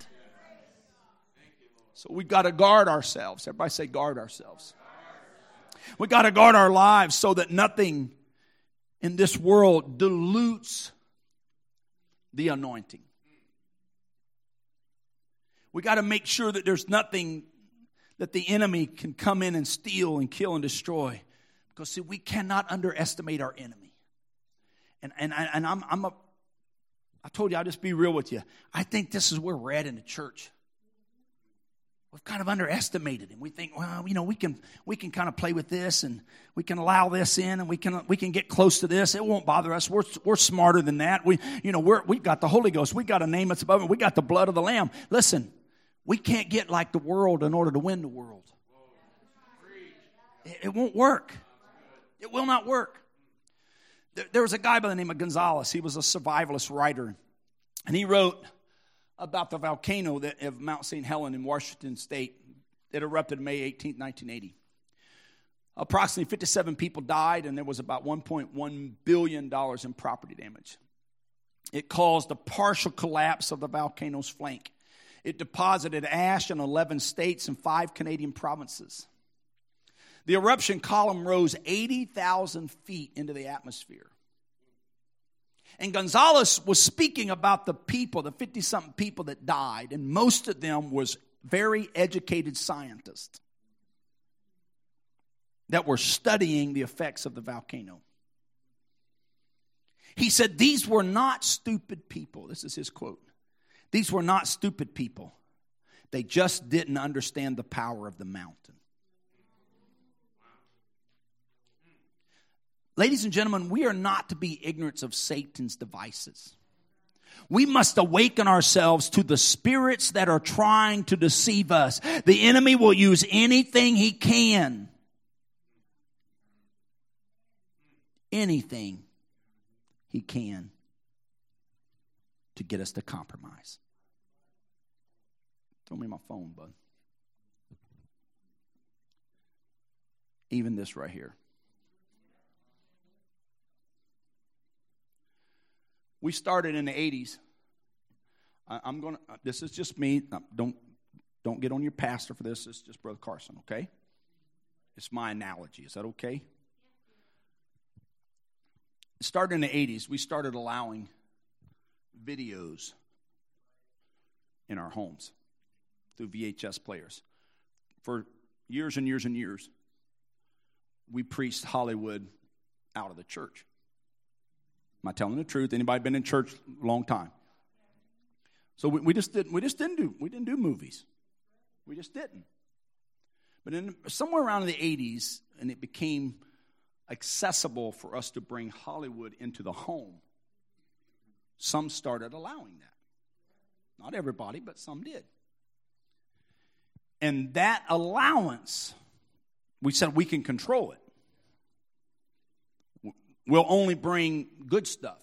So we got to guard ourselves. Everybody say guard ourselves. We got to guard our lives so that nothing in this world dilutes the anointing. We got to make sure that there's nothing that the enemy can come in and steal and kill and destroy. Because, see, we cannot underestimate our enemy. And and, and I'm, I'm a, I told you, I'll just be real with you. I think this is where we're at in the church. We've kind of underestimated him. We think, well, you know, we can we can kind of play with this, and we can allow this in, and we can we can get close to this. It won't bother us. We're we're smarter than that. We you know we're we've got the Holy Ghost. We got a name that's above it. We got the blood of the Lamb. Listen, we can't get like the world in order to win the world. It, it won't work. It will not work. There, there was a guy by the name of Gonzalez. He was a survivalist writer, and he wrote about the volcano that, of Mount Saint Helens in Washington State that erupted May eighteenth, nineteen eighty. Approximately fifty-seven people died, and there was about one point one billion dollars in property damage. It caused a partial collapse of the volcano's flank. It deposited ash in eleven states and five Canadian provinces. The eruption column rose eighty thousand feet into the atmosphere. And Gonzalez was speaking about the people, the fifty-something people that died, and most of them was very educated scientists that were studying the effects of the volcano. He said these were not stupid people. This is his quote. These were not stupid people. They just didn't understand the power of the mountain. Ladies and gentlemen, we are not to be ignorant of Satan's devices. We must awaken ourselves to the spirits that are trying to deceive us. The enemy will use anything he can. Anything he can to get us to compromise. Throw me my phone, bud. Even this right here. We started in the eighties. I'm going to, this is just me. Don't, don't get on your pastor for this. It's just Brother Carson, okay? It's my analogy. Is that okay? It started in the eighties. We started allowing videos in our homes through V H S players. For years and years and years, we preached Hollywood out of the church. Am I telling the truth? Anybody been in church a long time? So we, we just didn't. We just didn't do. We didn't do movies. We just didn't. But in somewhere around the eighties, and it became accessible for us to bring Hollywood into the home. Some started allowing that. Not everybody, but some did. And that allowance, we said we can control it. We'll only bring good stuff.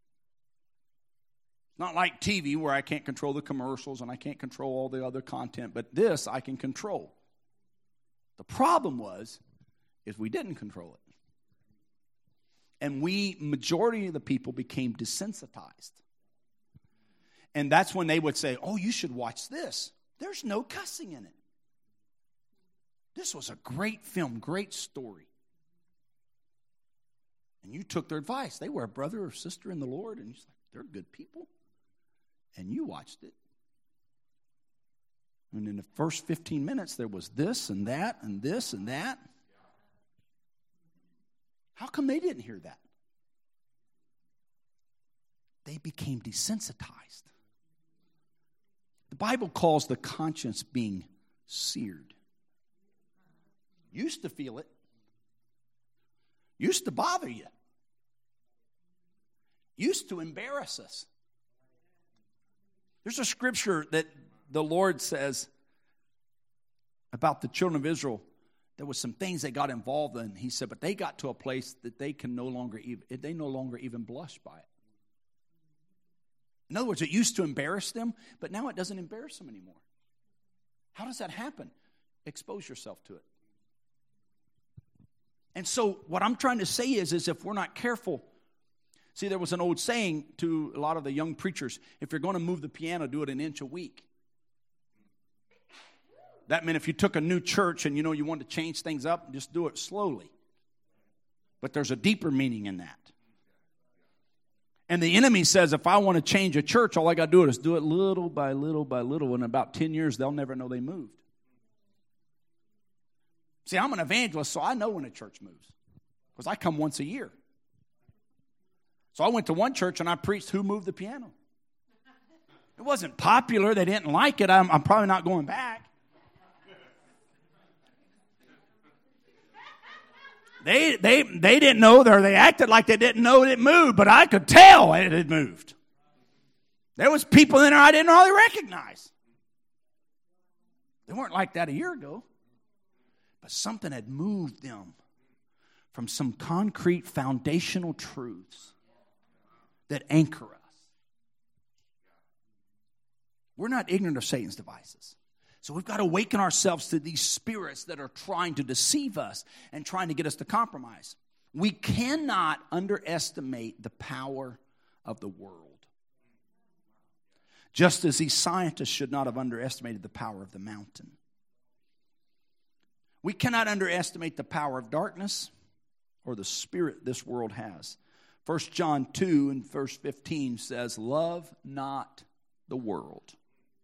Not like T V where I can't control the commercials and I can't control all the other content, but this I can control. The problem was, is we didn't control it. And we, majority of the people became desensitized. And that's when they would say, oh, you should watch this. There's no cussing in it. This was a great film, great story. And you took their advice. They were a brother or sister in the Lord, and you're like, they're good people. And you watched it. And in the first fifteen minutes, there was this and that and this and that. How come they didn't hear that? They became desensitized. The Bible calls the conscience being seared. Used to feel it. Used to bother you. Used to embarrass us. There's a scripture that the Lord says about the children of Israel. There was some things they got involved in. He said, but they got to a place that they can no longer even, they no longer even blush by it. In other words, it used to embarrass them, but now it doesn't embarrass them anymore. How does that happen? Expose yourself to it. And so what I'm trying to say is, is if we're not careful, see, there was an old saying to a lot of the young preachers, if you're going to move the piano, do it an inch a week. That meant if you took a new church and, you know, you wanted to change things up, just do it slowly. But there's a deeper meaning in that. And the enemy says, if I want to change a church, all I got to do is do it little by little by little. In about ten years, they'll never know they moved. See, I'm an evangelist, so I know when a church moves. Because I come once a year. So I went to one church and I preached who moved the piano. It wasn't popular. They didn't like it. I'm, I'm probably not going back. They, they, they didn't know, or they acted like they didn't know it moved, but I could tell it had moved. There was people in there I didn't hardly recognize. They weren't like that a year ago. But something had moved them from some concrete foundational truths that anchor us. We're not ignorant of Satan's devices. So we've got to awaken ourselves to these spirits that are trying to deceive us and trying to get us to compromise. We cannot underestimate the power of the world. Just as these scientists should not have underestimated the power of the mountain. We cannot underestimate the power of darkness or the spirit this world has. First John two and verse fifteen says, love not the world,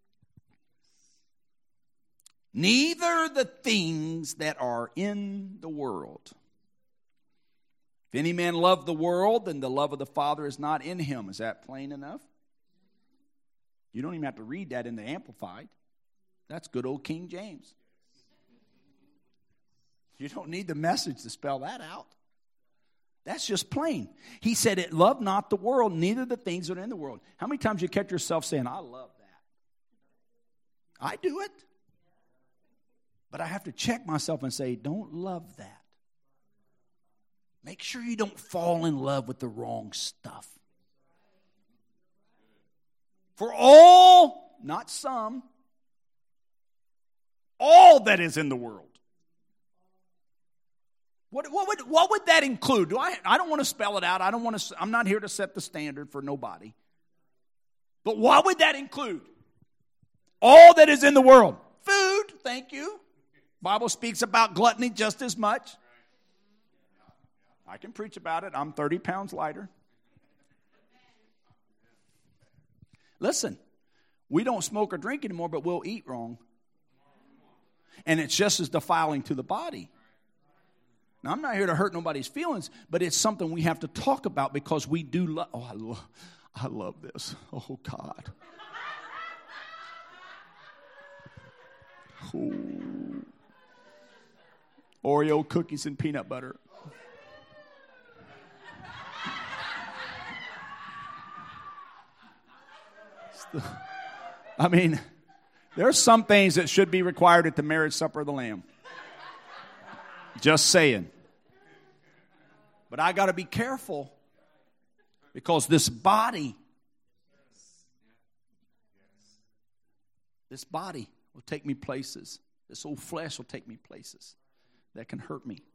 neither the things that are in the world. If any man love the world, then the love of the Father is not in him. Is that plain enough? You don't even have to read that in the Amplified. That's good old King James. You don't need the Message to spell that out. That's just plain. He said, it love not the world, neither the things that are in the world. How many times you catch yourself saying, I love that? I do it. But I have to check myself and say, don't love that. Make sure you don't fall in love with the wrong stuff. For all, not some, all that is in the world. What, what, would, what would that include? Do I, I don't want to spell it out. I don't want to, I'm not here to set the standard for nobody. But what would that include? All that is in the world. Food, thank you. Bible speaks about gluttony just as much. I can preach about it. I'm thirty pounds lighter. Listen, we don't smoke or drink anymore, but we'll eat wrong. And it's just as defiling to the body. Now, I'm not here to hurt nobody's feelings, but it's something we have to talk about because we do love. Oh, I love, I love this. Oh, God. Oh. Oreo cookies and peanut butter. I mean, there are some things that should be required at the marriage supper of the Lamb. Just saying. But I got to be careful because this body, this body will take me places. This old flesh will take me places that can hurt me.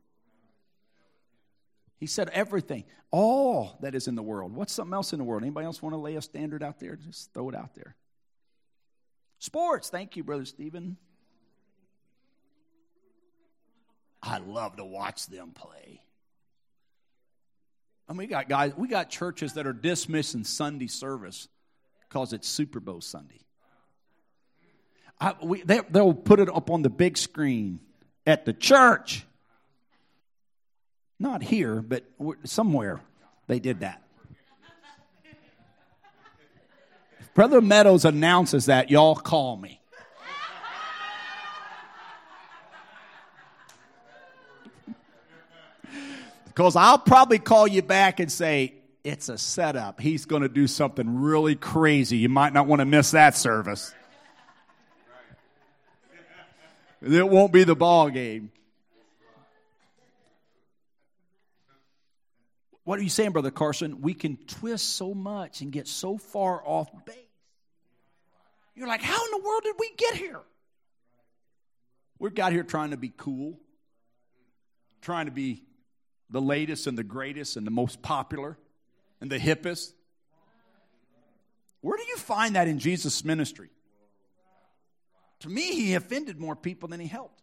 He said everything, all that is in the world. What's something else in the world? Anybody else want to lay a standard out there? Just throw it out there. Sports. Thank you, Brother Stephen. I love to watch them play. And we got guys, we got churches that are dismissing Sunday service because it's Super Bowl Sunday. I, we, they, they'll put it up on the big screen at the church. Not here, but somewhere they did that. If Brother Meadows announces that, y'all call me. Because I'll probably call you back and say, it's a setup. He's going to do something really crazy. You might not want to miss that service. It won't be the ball game. What are you saying, Brother Carson? We can twist so much and get so far off base. You're like, how in the world did we get here? We got here trying to be cool, trying to be the latest and the greatest and the most popular and the hippest. Where do you find that in Jesus' ministry? To me, he offended more people than he helped.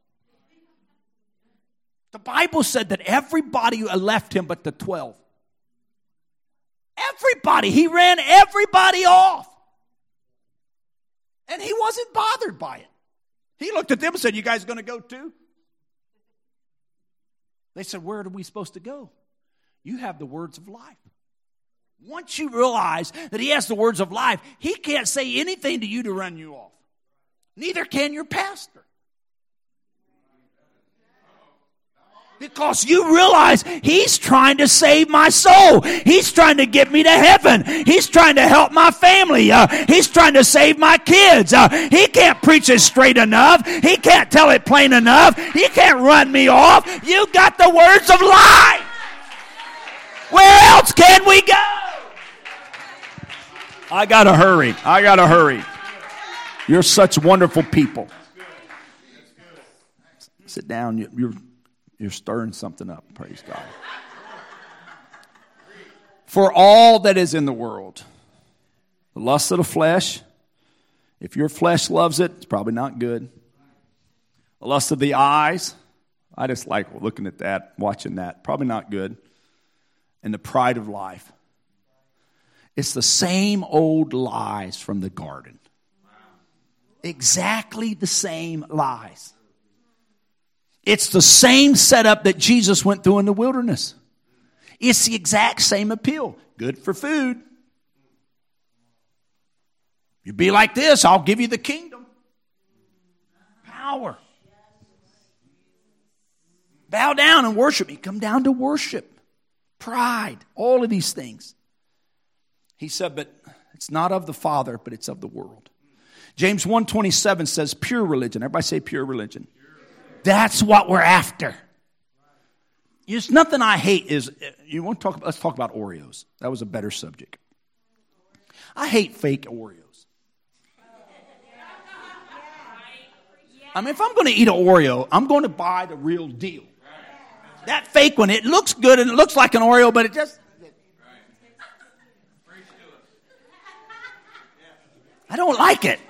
The Bible said that everybody left him but the twelve. Everybody. He ran everybody off. And he wasn't bothered by it. He looked at them and said, you guys going to go too? They said, where are we supposed to go? You have the words of life. Once you realize that he has the words of life, he can't say anything to you to run you off. Neither can your pastor. Because you realize he's trying to save my soul. He's trying to get me to heaven. He's trying to help my family. Uh, he's trying to save my kids. Uh, he can't preach it straight enough. He can't tell it plain enough. He can't run me off. You got the words of life. Where else can we go? I gotta hurry. I gotta hurry. You're such wonderful people. Sit down. You're You're stirring something up, praise God. For all that is in the world, the lust of the flesh, if your flesh loves it, it's probably not good. The lust of the eyes, I just like looking at that, watching that, probably not good. And the pride of life. It's the same old lies from the garden. Exactly the same lies. It's the same setup that Jesus went through in the wilderness. It's the exact same appeal. Good for food. You be like this, I'll give you the kingdom. Power. Bow down and worship me. Come down to worship. Pride. All of these things. He said, but it's not of the Father, but it's of the world. James one twenty-seven says pure religion. Everybody say pure religion. That's what we're after. There's nothing I hate is, you want to talk, let's talk about Oreos. That was a better subject. I hate fake Oreos. I mean, if I'm going to eat an Oreo, I'm going to buy the real deal. That fake one, it looks good and it looks like an Oreo, but it just... I don't like it.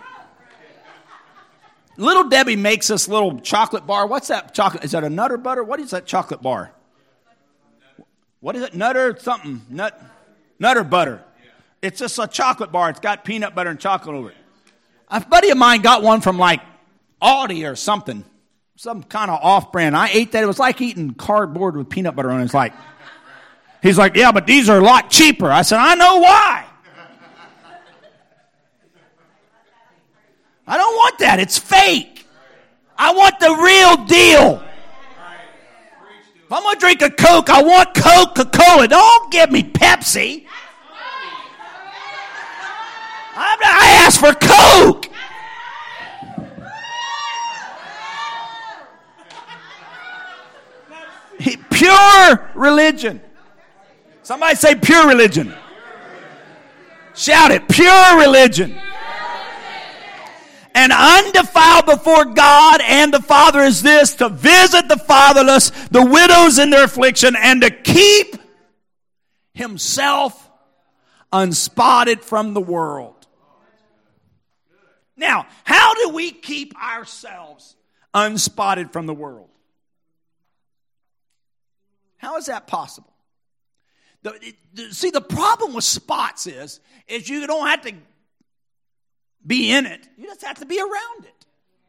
Little Debbie makes this little chocolate bar. What's that chocolate? Is that a Nutter Butter? What is that chocolate bar? What is it? Nutter something. Nut, Nutter Butter. It's just a chocolate bar. It's got peanut butter and chocolate over it. A buddy of mine got one from like Aldi or something. Some kind of off-brand. I ate that. It was like eating cardboard with peanut butter on it. It's like, he's like, yeah, but these are a lot cheaper. I said, I know why. I don't want that. It's fake. I want the real deal. If I'm going to drink a Coke, I want Coca-Cola. Don't give me Pepsi. I asked for Coke. Pure religion. Somebody say pure religion. Shout it. Pure religion. And undefiled before God and the Father is this, to visit the fatherless, the widows in their affliction, and to keep himself unspotted from the world. Now, how do we keep ourselves unspotted from the world? How is that possible? The, it, see, the problem with spots is, is you don't have to be in it. You just have to be around it.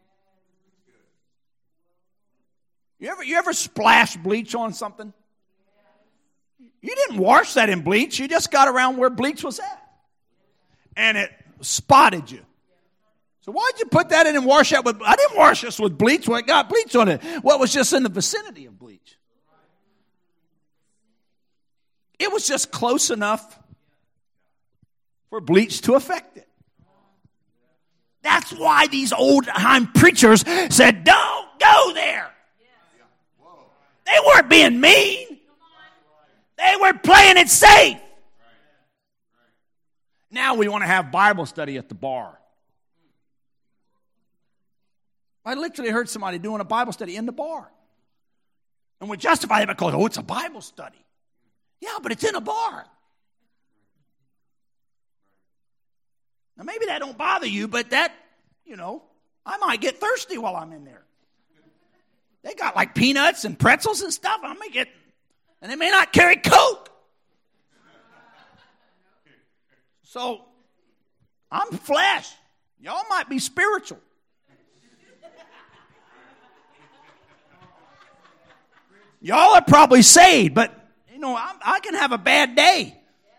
You ever, you ever splash bleach on something? You didn't wash that in bleach. You just got around where bleach was at. And it spotted you. So why'd you put that in and wash that with? I didn't wash this with bleach. Well, it got bleach on it. Well, it was just in the vicinity of bleach. It was just close enough for bleach to affect it. That's why these old-time preachers said, don't go there. They weren't being mean. They were playing it safe. Now we want to have Bible study at the bar. I literally heard somebody doing a Bible study in the bar. And we justify it because, oh, it's a Bible study. Yeah, but it's in a bar. Now, maybe that don't bother you, but that, you know, I might get thirsty while I'm in there. They got like peanuts and pretzels and stuff. I may get, and they may not carry Coke. So, I'm flesh. Y'all might be spiritual. Y'all are probably saved, but, you know, I, I can have a bad day.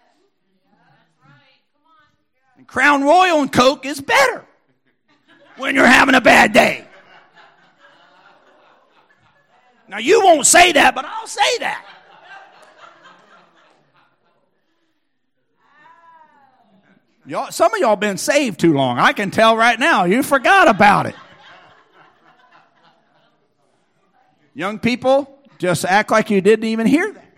And Crown Royal and Coke is better when you're having a bad day. Now, you won't say that, but I'll say that. Y'all, some of y'all been saved too long. I can tell right now. You forgot about it. Young people, just act like you didn't even hear that.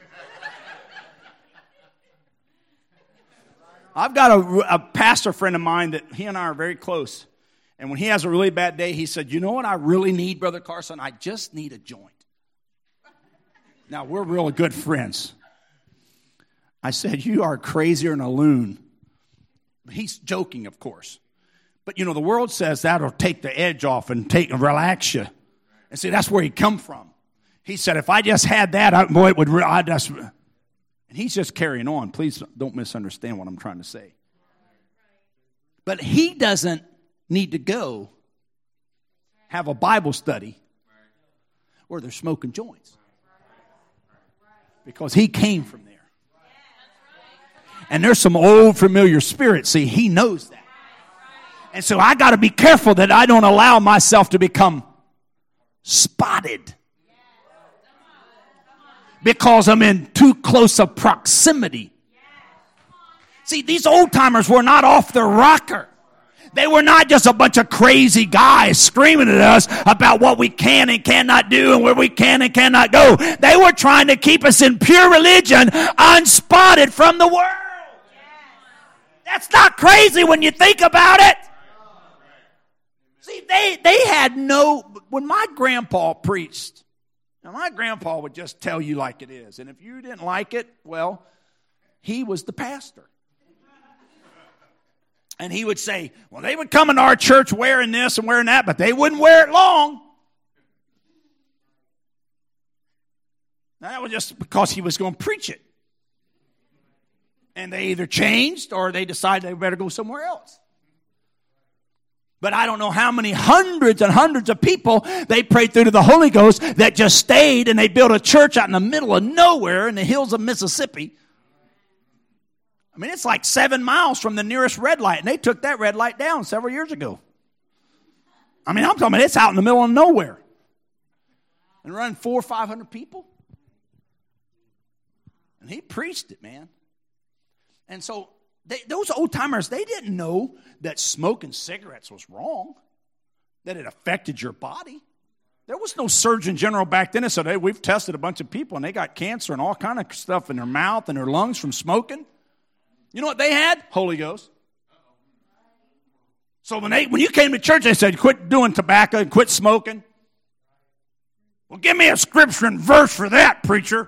I've got a, a pastor friend of mine that he and I are very close. And when he has a really bad day, he said, you know what I really need, Brother Carson? I just need a joint. Now, we're really good friends. I said, you are crazier than a loon. He's joking, of course. But, you know, the world says that'll take the edge off and take and relax you. And see, that's where he come from. He said, if I just had that, I, boy, it would, I just... And he's just carrying on. Please don't misunderstand what I'm trying to say. But he doesn't need to go have a Bible study where they're smoking joints. Because he came from there. And there's some old familiar spirits. See, he knows that. And so I got to be careful that I don't allow myself to become spotted. Because I'm in too close a proximity. See, these old timers were not off their rocker. They were not just a bunch of crazy guys screaming at us about what we can and cannot do and where we can and cannot go. They were trying to keep us in pure religion, unspotted from the world. That's not crazy when you think about it. See, they, they had no... When my grandpa preached, now my grandpa would just tell you like it is. And if you didn't like it, well, he was the pastor. And he would say, well, they would come into our church wearing this and wearing that, but they wouldn't wear it long. Now, that was just because he was going to preach it. And they either changed or they decided they better go somewhere else. But I don't know how many hundreds and hundreds of people they prayed through to the Holy Ghost that just stayed and they built a church out in the middle of nowhere in the hills of Mississippi. I mean, it's like seven miles from the nearest red light, and they took that red light down several years ago. I mean, I'm talking about it's out in the middle of nowhere. And running four or five hundred people. And he preached it, man. And so they, those old-timers, they didn't know that smoking cigarettes was wrong, that it affected your body. There was no Surgeon General back then that said, hey, we've tested a bunch of people, and they got cancer and all kind of stuff in their mouth and their lungs from smoking. You know what they had? Holy Ghost. So when they when you came to church, they said, quit doing tobacco and quit smoking. Well, give me a scripture and verse for that, preacher.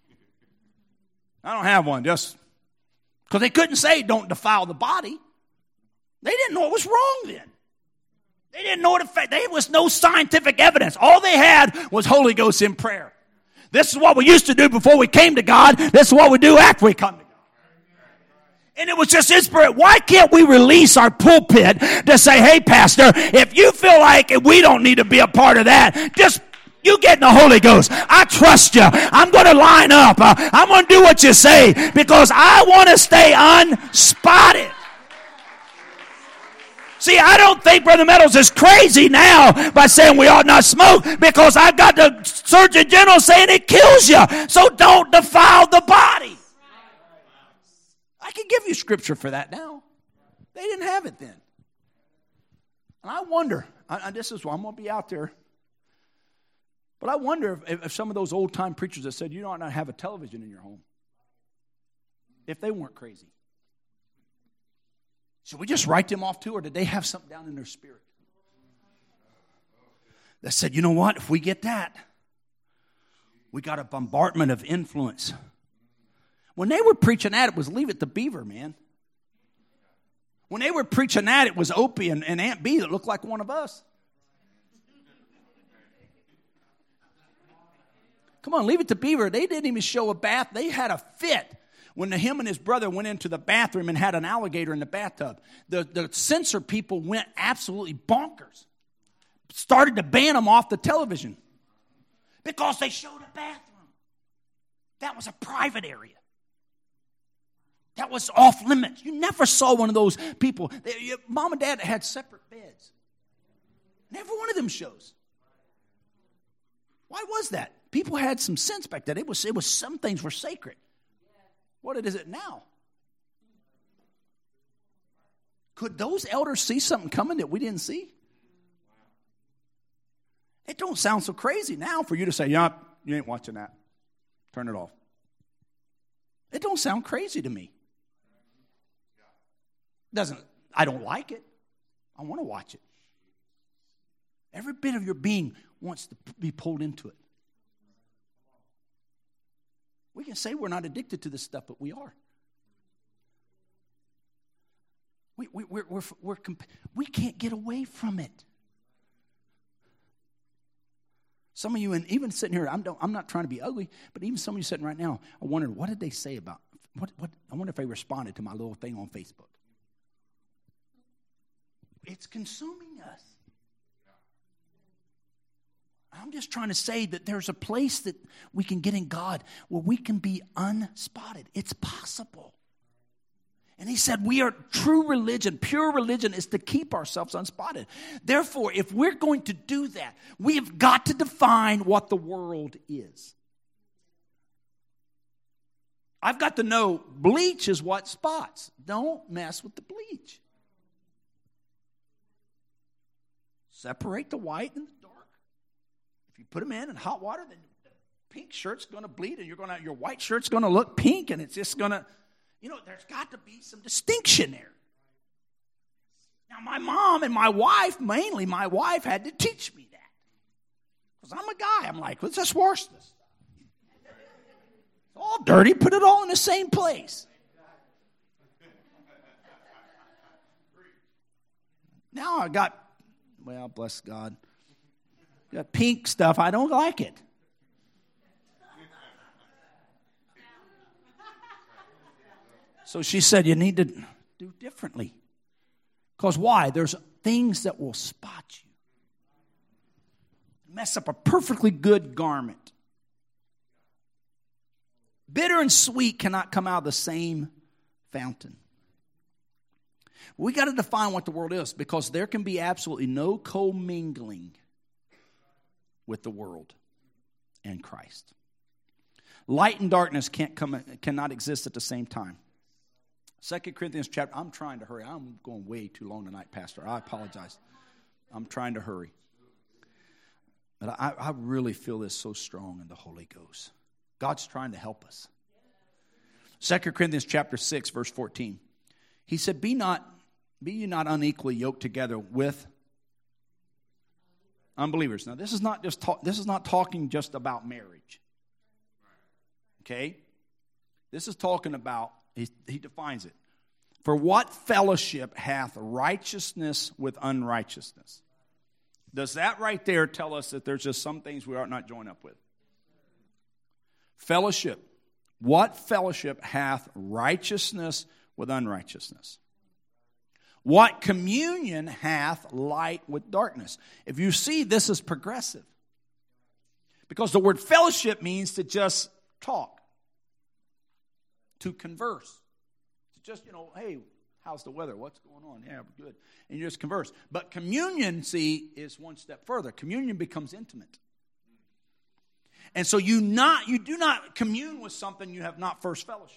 I don't have one, just... Because they couldn't say don't defile the body. They didn't know it was wrong then. They didn't know it affected. There was no scientific evidence. All they had was Holy Ghost in prayer. This is what we used to do before we came to God. This is what we do after we come to God. And it was just His Spirit. Why can't we release our pulpit to say, hey, Pastor, if you feel like we don't need to be a part of that, just you get in the Holy Ghost. I trust you. I'm going to line up. Uh, I'm going to do what you say because I want to stay unspotted. See, I don't think Brother Meadows is crazy now by saying we ought not smoke because I've got the Surgeon General saying it kills you. So don't defile the body. I can give you scripture for that now. They didn't have it then. And I wonder, I, I, this is why I'm going to be out there. But I wonder if, if some of those old-time preachers that said you ought not have a television in your home, if they weren't crazy. Should we just write them off too, or did they have something down in their spirit that said, you know what, if we get that, we got a bombardment of influence. When they were preaching that, it was Leave It to Beaver, man. When they were preaching that, it was Opie and, and Aunt B that looked like one of us. Come on, Leave It to Beaver. They didn't even show a bath. They had a fit when the, him and his brother went into the bathroom and had an alligator in the bathtub. The, the censor people went absolutely bonkers. Started to ban them off the television because they showed a bathroom. That was a private area. That was off limits. You never saw one of those people. They, mom and dad had separate beds. Never one of them shows. Why was that? People had some sense back then. It was, it was some things were sacred. What is it now? Could those elders see something coming that we didn't see? It don't sound so crazy now for you to say, yeah, you ain't watching that. Turn it off. It don't sound crazy to me. Doesn't, I don't like it. I want to watch it. Every bit of your being wants to be pulled into it. We can say we're not addicted to this stuff, but we are. We, we, we're, we're, we're, we can't get away from it. Some of you, and even sitting here, I'm, don't, I'm not trying to be ugly, but even some of you sitting right now, I wondered, what did they say about, what, what, I wonder if they responded to my little thing on Facebook. It's consuming us. I'm just trying to say that there's a place that we can get in God where we can be unspotted. It's possible. And he said we are true religion, pure religion is to keep ourselves unspotted. Therefore, if we're going to do that, we have got to define what the world is. I've got to know bleach is what spots. Don't mess with the bleach. Separate the white and the dark. If you put them in in hot water, then the pink shirt's going to bleed, and you're going to your white shirt's going to look pink, and it's just going to, you know, there's got to be some distinction there. Now, my mom and my wife, mainly my wife, had to teach me that. Because I'm a guy. I'm like, let's just wash this stuff. It's all dirty. Put it all in the same place. Now I got, well, bless God. Got pink stuff. I don't like it. So she said, you need to do differently. Because why? There's things that will spot you. Mess up a perfectly good garment. Bitter and sweet cannot come out of the same fountain. We got to define what the world is, because there can be absolutely no commingling with the world and Christ. Light and darkness can't come, cannot exist at the same time. Second Corinthians chapter, I'm trying to hurry. I'm going way too long tonight, Pastor. I apologize. I'm trying to hurry. But I, I really feel this so strong in the Holy Ghost. God's trying to help us. Second Corinthians chapter six, verse fourteen. He said, Be not, be you not unequally yoked together with unbelievers. Now, this is not just talk, this is not talking just about marriage. Okay? This is talking about, he, he defines it. For what fellowship hath righteousness with unrighteousness? Does that right there tell us that there's just some things we ought not join up with? Fellowship. What fellowship hath righteousness with unrighteousness? What communion hath light with darkness? If you see, this is progressive. Because the word fellowship means to just talk. To converse. To just, you know, hey, how's the weather? What's going on? Yeah, we're good. And you just converse. But communion, see, is one step further. Communion becomes intimate. And so you not you do not commune with something you have not first fellowshiped.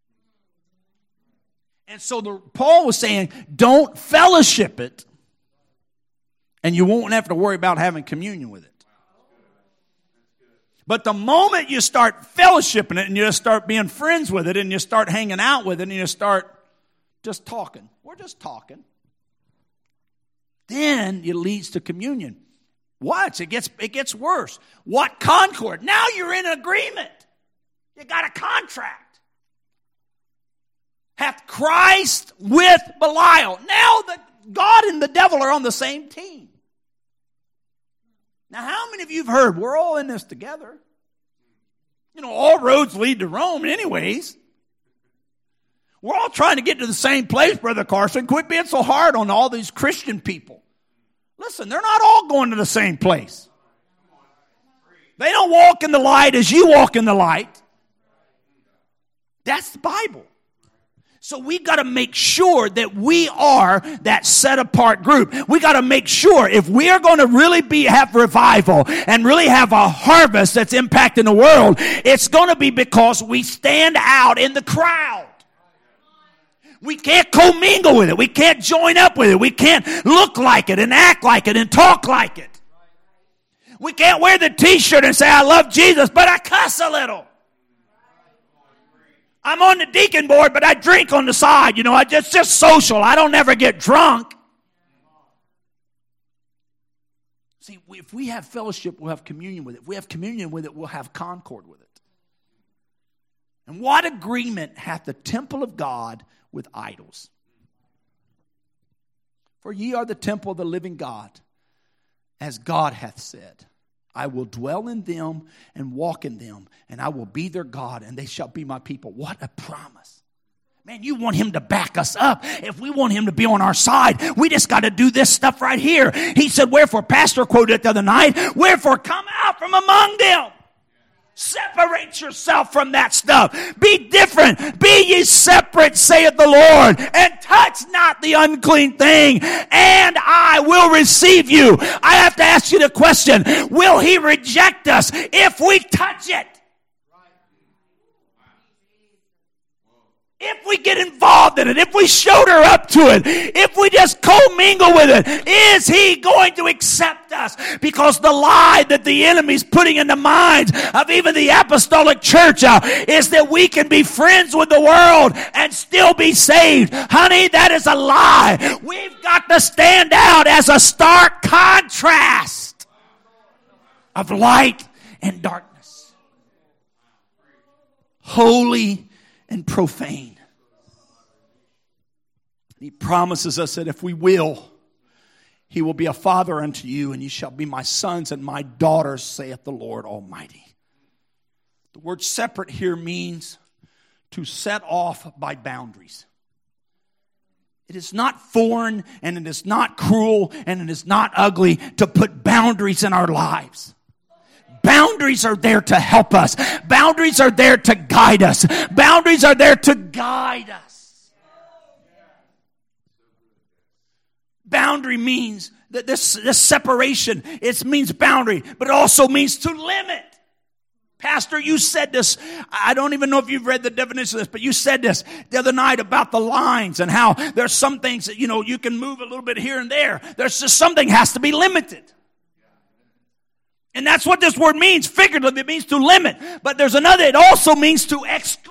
And so the, Paul was saying, don't fellowship it, and you won't have to worry about having communion with it. But the moment you start fellowshipping it, and you start being friends with it, and you start hanging out with it, and you start just talking, we're just talking, then it leads to communion. Watch, it gets, it gets worse. What concord? Now you're in agreement. You got a contract. Hath Christ with Belial. Now that God and the devil are on the same team. Now, how many of you have heard we're all in this together? You know, all roads lead to Rome anyways. We're all trying to get to the same place, Brother Carson. Quit being so hard on all these Christian people. Listen, they're not all going to the same place. They don't walk in the light as you walk in the light. That's the Bible. So we got to make sure that we are that set apart group. We got to make sure if we are going to really be have revival and really have a harvest that's impacting the world, it's going to be because we stand out in the crowd. We can't commingle with it. We can't join up with it. We can't look like it and act like it and talk like it. We can't wear the t-shirt and say, I love Jesus, but I cuss a little. I'm on the deacon board, but I drink on the side. You know, I just just social. I don't ever get drunk. See, if we have fellowship, we'll have communion with it. If we have communion with it, we'll have concord with it. And what agreement hath the temple of God with idols? For ye are the temple of the living God, as God hath said. I will dwell in them and walk in them, and I will be their God, and they shall be my people. What a promise. Man, you want him to back us up. If we want him to be on our side, we just got to do this stuff right here. He said, wherefore, Pastor quoted it the other night, wherefore come out from among them. Separate yourself from that stuff. Be different. Be ye separate, saith the Lord, and touch not the unclean thing, and I will receive you. I have to ask you the question, will he reject us if we touch it? If we get involved in it, if we shoulder up to it, if we just commingle with it, is he going to accept us? Because the lie that the enemy's putting in the minds of even the apostolic church uh, is that we can be friends with the world and still be saved. Honey, that is a lie. We've got to stand out as a stark contrast of light and darkness. Holy and profane. He promises us that if we will, he will be a father unto you, and you shall be my sons and my daughters, saith the Lord Almighty. The word separate here means to set off by boundaries. It is not foreign, and it is not cruel, and it is not ugly to put boundaries in our lives. Boundaries are there to help us. Boundaries are there to guide us. Boundaries are there to guide us. Boundary means that this, this separation, it means boundary, but it also means to limit. Pastor, you said this. I don't even know if you've read the definition of this, but you said this the other night about the lines and how there's some things that, you know, you can move a little bit here and there. There's just something has to be limited. And that's what this word means. Figuratively, it means to limit. But there's another, it also means to exclude.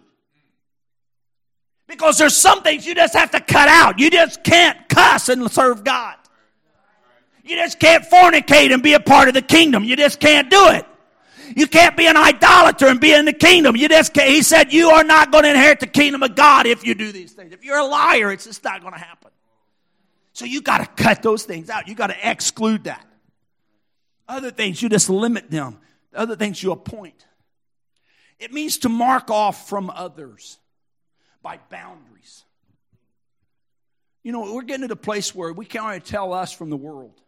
Because there's some things you just have to cut out. You just can't cuss and serve God. You just can't fornicate and be a part of the kingdom. You just can't do it. You can't be an idolater and be in the kingdom. You just can't. He said you are not going to inherit the kingdom of God if you do these things. If you're a liar, it's just not going to happen. So you got to cut those things out. You got to exclude that. Other things, you just limit them. Other things, you appoint. It means to mark off from others by boundaries. You know, we're getting to the place where we can't already tell us from the world.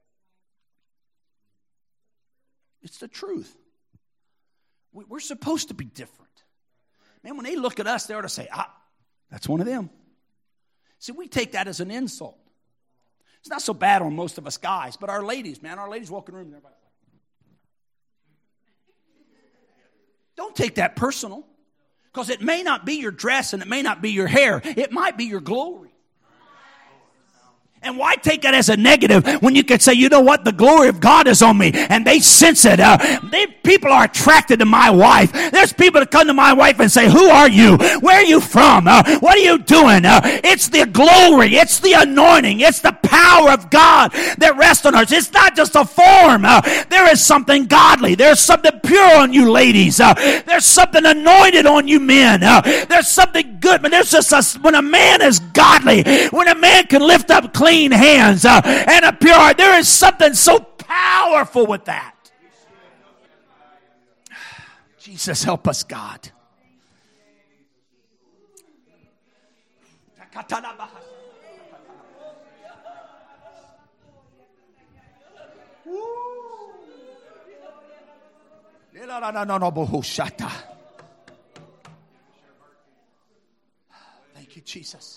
It's the truth. We're supposed to be different. Man, when they look at us, they ought to say, ah, that's one of them. See, we take that as an insult. It's not so bad on most of us guys, but our ladies, man, our ladies walk in the room and everybody's like, don't take that personal. Because it may not be your dress and it may not be your hair. It might be your glory. And why take that as a negative when you can say, you know what, the glory of God is on me, and they sense it. Uh, they, people are attracted to my wife. There's people that come to my wife and say, who are you? Where are you from? Uh, what are you doing? Uh, it's the glory. It's the anointing. It's the power of God that rests on us. It's not just a form. Uh, there is something godly. There's something pure on you ladies. Uh, there's something anointed on you men. Uh, there's something good. But there's just a, when a man is godly, when a man can lift up clean hands uh, and a pure heart, there is something so powerful with that. Jesus, help us, God. Jesus.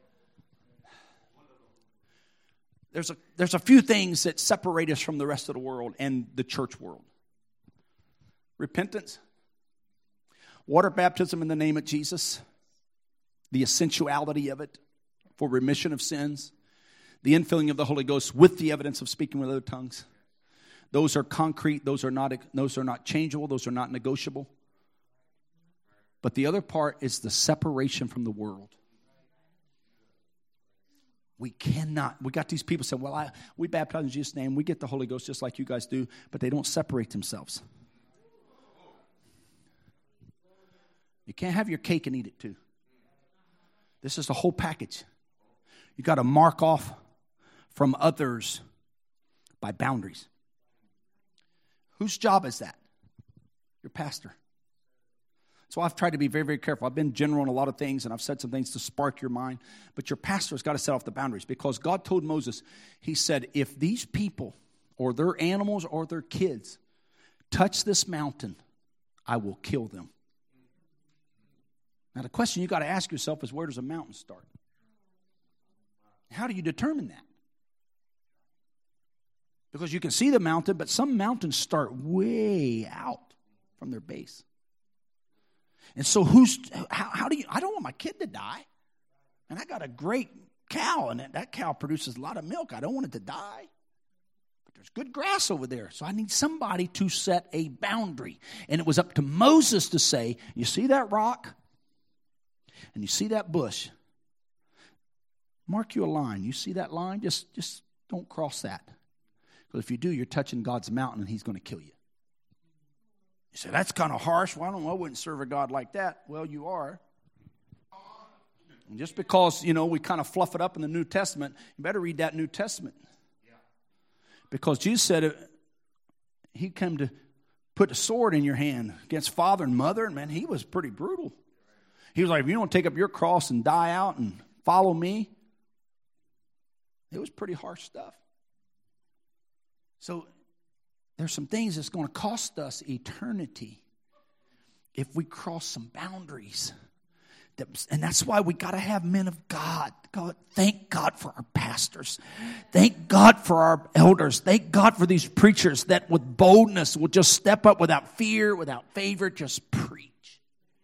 There's a, there's a few things that separate us from the rest of the world and the church world. Repentance, water baptism in the name of Jesus, the essentiality of it for remission of sins, the infilling of the Holy Ghost with the evidence of speaking with other tongues. Those are concrete. Those are not, those are not changeable. Those are not negotiable. But the other part is the separation from the world. We cannot. We got these people saying, well, I, we baptize in Jesus' name. We get the Holy Ghost just like you guys do. But they don't separate themselves. You can't have your cake and eat it too. This is the whole package. You got to mark off from others by boundaries. Whose job is that? Your pastor. So I've tried to be very, very careful. I've been general in a lot of things, and I've said some things to spark your mind. But your pastor's got to set off the boundaries, because God told Moses, he said, if these people or their animals or their kids touch this mountain, I will kill them. Now the question you got to ask yourself is, where does a mountain start? How do you determine that? Because you can see the mountain, but some mountains start way out from their base. And so who's, how, how do you, I don't want my kid to die. And I got a great cow, and that cow produces a lot of milk. I don't want it to die. But there's good grass over there. So I need somebody to set a boundary. And it was up to Moses to say, you see that rock? And you see that bush? Mark you a line. You see that line? Just, just don't cross that. Because if you do, you're touching God's mountain, and he's going to kill you. You say, that's kind of harsh. Well, I don't know. I wouldn't serve a God like that. Well, you are. And just because, you know, we kind of fluff it up in the New Testament, you better read that New Testament. Because Jesus said he came to put a sword in your hand against father and mother. And, man, he was pretty brutal. He was like, if you don't take up your cross and die out and follow me. It was pretty harsh stuff. So there's some things that's going to cost us eternity if we cross some boundaries. And that's why we got to have men of God. God. Thank God for our pastors. Thank God for our elders. Thank God for these preachers that with boldness will just step up without fear, without favor, just preach.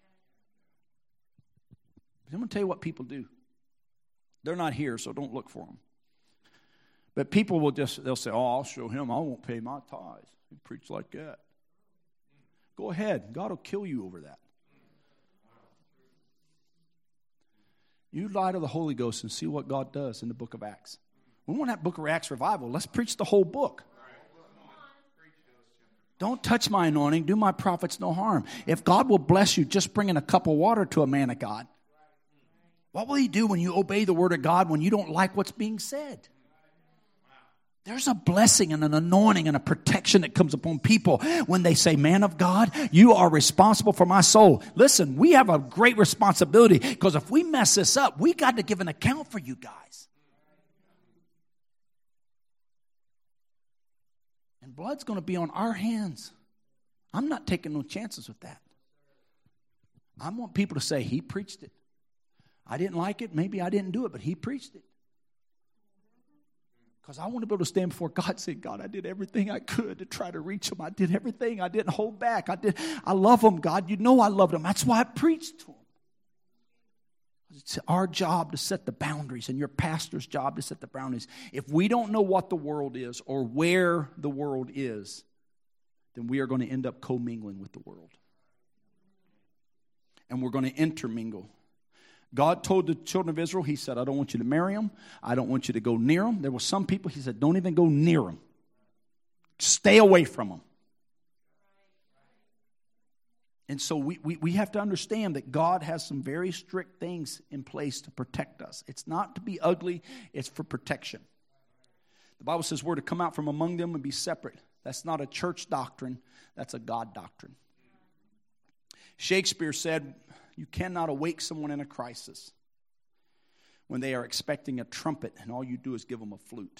But I'm going to tell you what people do. They're not here, so don't look for them. But people will just, they'll say, oh, I'll show him. I won't pay my tithes. He preached like that. Go ahead. God will kill you over that. You lie to the Holy Ghost and see what God does in the book of Acts. We want that book of Acts revival. Let's preach the whole book. Don't touch my anointing. Do my prophets no harm. If God will bless you just bringing a cup of water to a man of God, what will he do when you obey the word of God when you don't like what's being said? There's a blessing and an anointing and a protection that comes upon people when they say, man of God, you are responsible for my soul. Listen, we have a great responsibility, because if we mess this up, we got to give an account for you guys. And blood's going to be on our hands. I'm not taking no chances with that. I want people to say, he preached it. I didn't like it. Maybe I didn't do it, but he preached it. Because I want to be able to stand before God and say, God, I did everything I could to try to reach him. I did everything. I didn't hold back. I did. I love him, God. You know I loved him. That's why I preached to him. It's our job to set the boundaries, and your pastor's job to set the boundaries. If we don't know what the world is or where the world is, then we are going to end up commingling with the world. And we're going to intermingle. God told the children of Israel, he said, I don't want you to marry them. I don't want you to go near them. There were some people, he said, don't even go near them. Stay away from them. And so we, we, we have to understand that God has some very strict things in place to protect us. It's not to be ugly, it's for protection. The Bible says we're to come out from among them and be separate. That's not a church doctrine, that's a God doctrine. Shakespeare said, you cannot awake someone in a crisis when they are expecting a trumpet and all you do is give them a flute.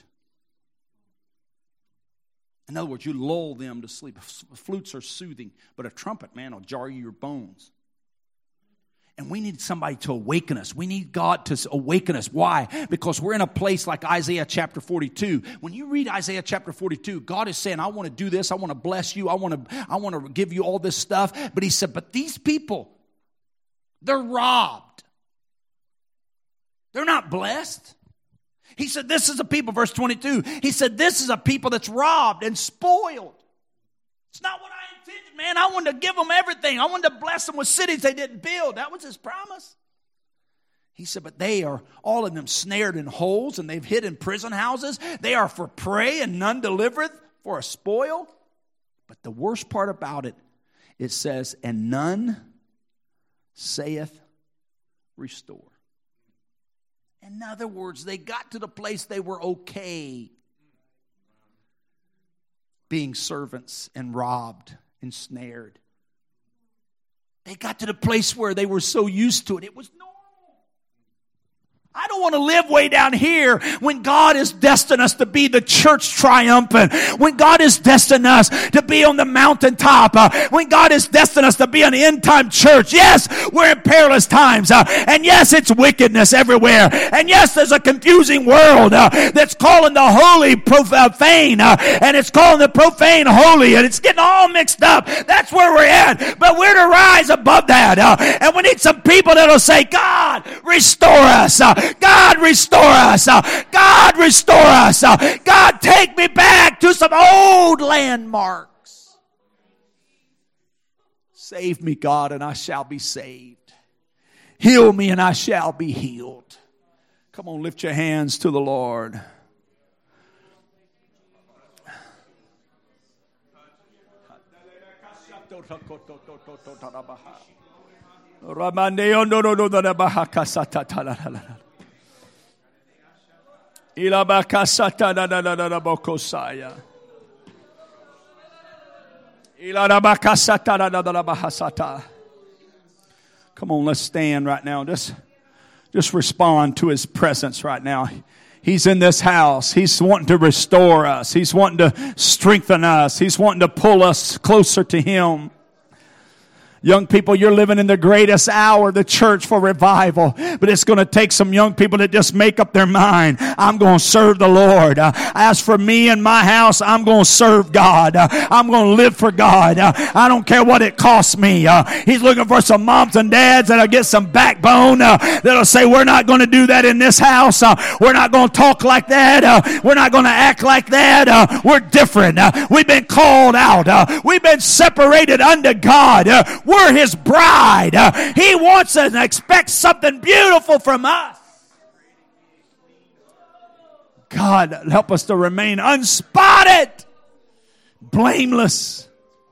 In other words, you lull them to sleep. Flutes are soothing, but a trumpet, man, will jar you your bones. And we need somebody to awaken us. We need God to awaken us. Why? Because we're in a place like Isaiah chapter forty-two. When you read Isaiah chapter forty-two, God is saying, I want to do this. I want to bless you. I want to, I want to give you all this stuff. But he said, but these people, they're robbed. They're not blessed. He said, this is a people, verse twenty-two. He said, this is a people that's robbed and spoiled. It's not what I intended, man. I wanted to give them everything. I wanted to bless them with cities they didn't build. That was his promise. He said, but they are, all of them, snared in holes, and they've hid in prison houses. They are for prey, and none delivereth for a spoil. But the worst part about it, it says, and none saith restore. In other words, they got to the place they were okay being servants and robbed and snared. They got to the place where they were so used to it, it was normal. I don't want to live way down here when God has destined us to be the church triumphant. When God has destined us to be on the mountaintop. Uh, when God has destined us to be an end-time church. Yes, we're in perilous times. Uh, and yes, it's wickedness everywhere. And yes, there's a confusing world uh, that's calling the holy profane. Uh, and it's calling the profane holy. And it's getting all mixed up. That's where we're at. But we're to rise above that. Uh, and we need some people that'll say, God, restore us. Uh, God, restore us. Uh, God, restore us. Uh, God, take me back to some old landmarks. Save me, God, and I shall be saved. Heal me, and I shall be healed. Come on, lift your hands to the Lord. Ilabakasata da da da da da bokosaya. Ilarabakasata da da da da bahasata. Come on, let's stand right now. Just, just respond to his presence right now. He's in this house. He's wanting to restore us. He's wanting to strengthen us. He's wanting to pull us closer to him. Young people, you're living in the greatest hour of the church for revival. But it's going to take some young people to just make up their mind. I'm going to serve the Lord. Uh, as for me and my house, I'm going to serve God. Uh, I'm going to live for God. Uh, I don't care what it costs me. Uh, he's looking for some moms and dads that'll get some backbone. Uh, that'll say, we're not going to do that in this house. Uh, we're not going to talk like that. Uh, we're not going to act like that. Uh, we're different. Uh, we've been called out. Uh, we've been separated unto God. Uh, We're his bride. Uh, he wants us and expects something beautiful from us. God, help us to remain unspotted, blameless.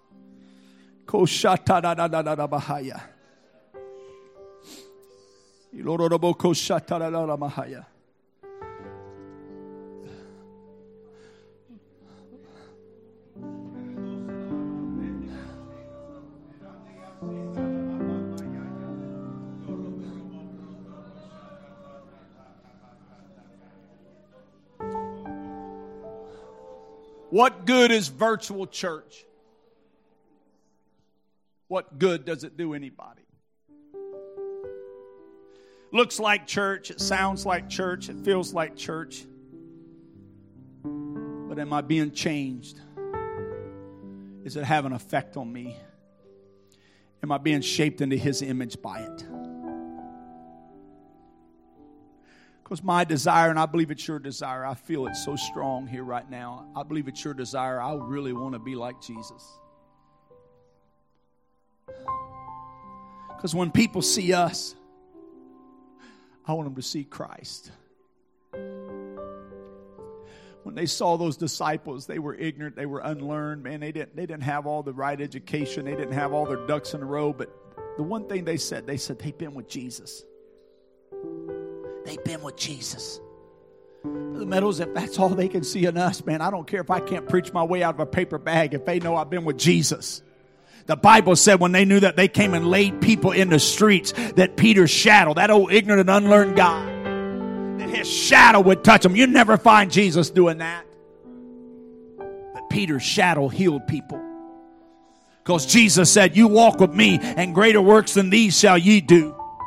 What good is virtual church? What good does it do anybody? Looks like church, it sounds like church, it feels like church. But am I being changed? Is it having an effect on me? Am I being shaped into his image by it? Because my desire, and I believe it's your desire, I feel it so strong here right now. I believe it's your desire. I really want to be like Jesus. Because when people see us, I want them to see Christ. When they saw those disciples, they were ignorant, they were unlearned. Man, they didn't, they didn't have all the right education. They didn't have all their ducks in a row. But the one thing they said, they said, they've been with Jesus. They've been with Jesus. Brother Meadows, if that's all they can see in us, man, I don't care if I can't preach my way out of a paper bag if they know I've been with Jesus. The Bible said when they knew that, they came and laid people in the streets, that Peter's shadow, that old ignorant and unlearned guy, that his shadow would touch them. You never find Jesus doing that. But Peter's shadow healed people. Because Jesus said, you walk with me and greater works than these shall ye do.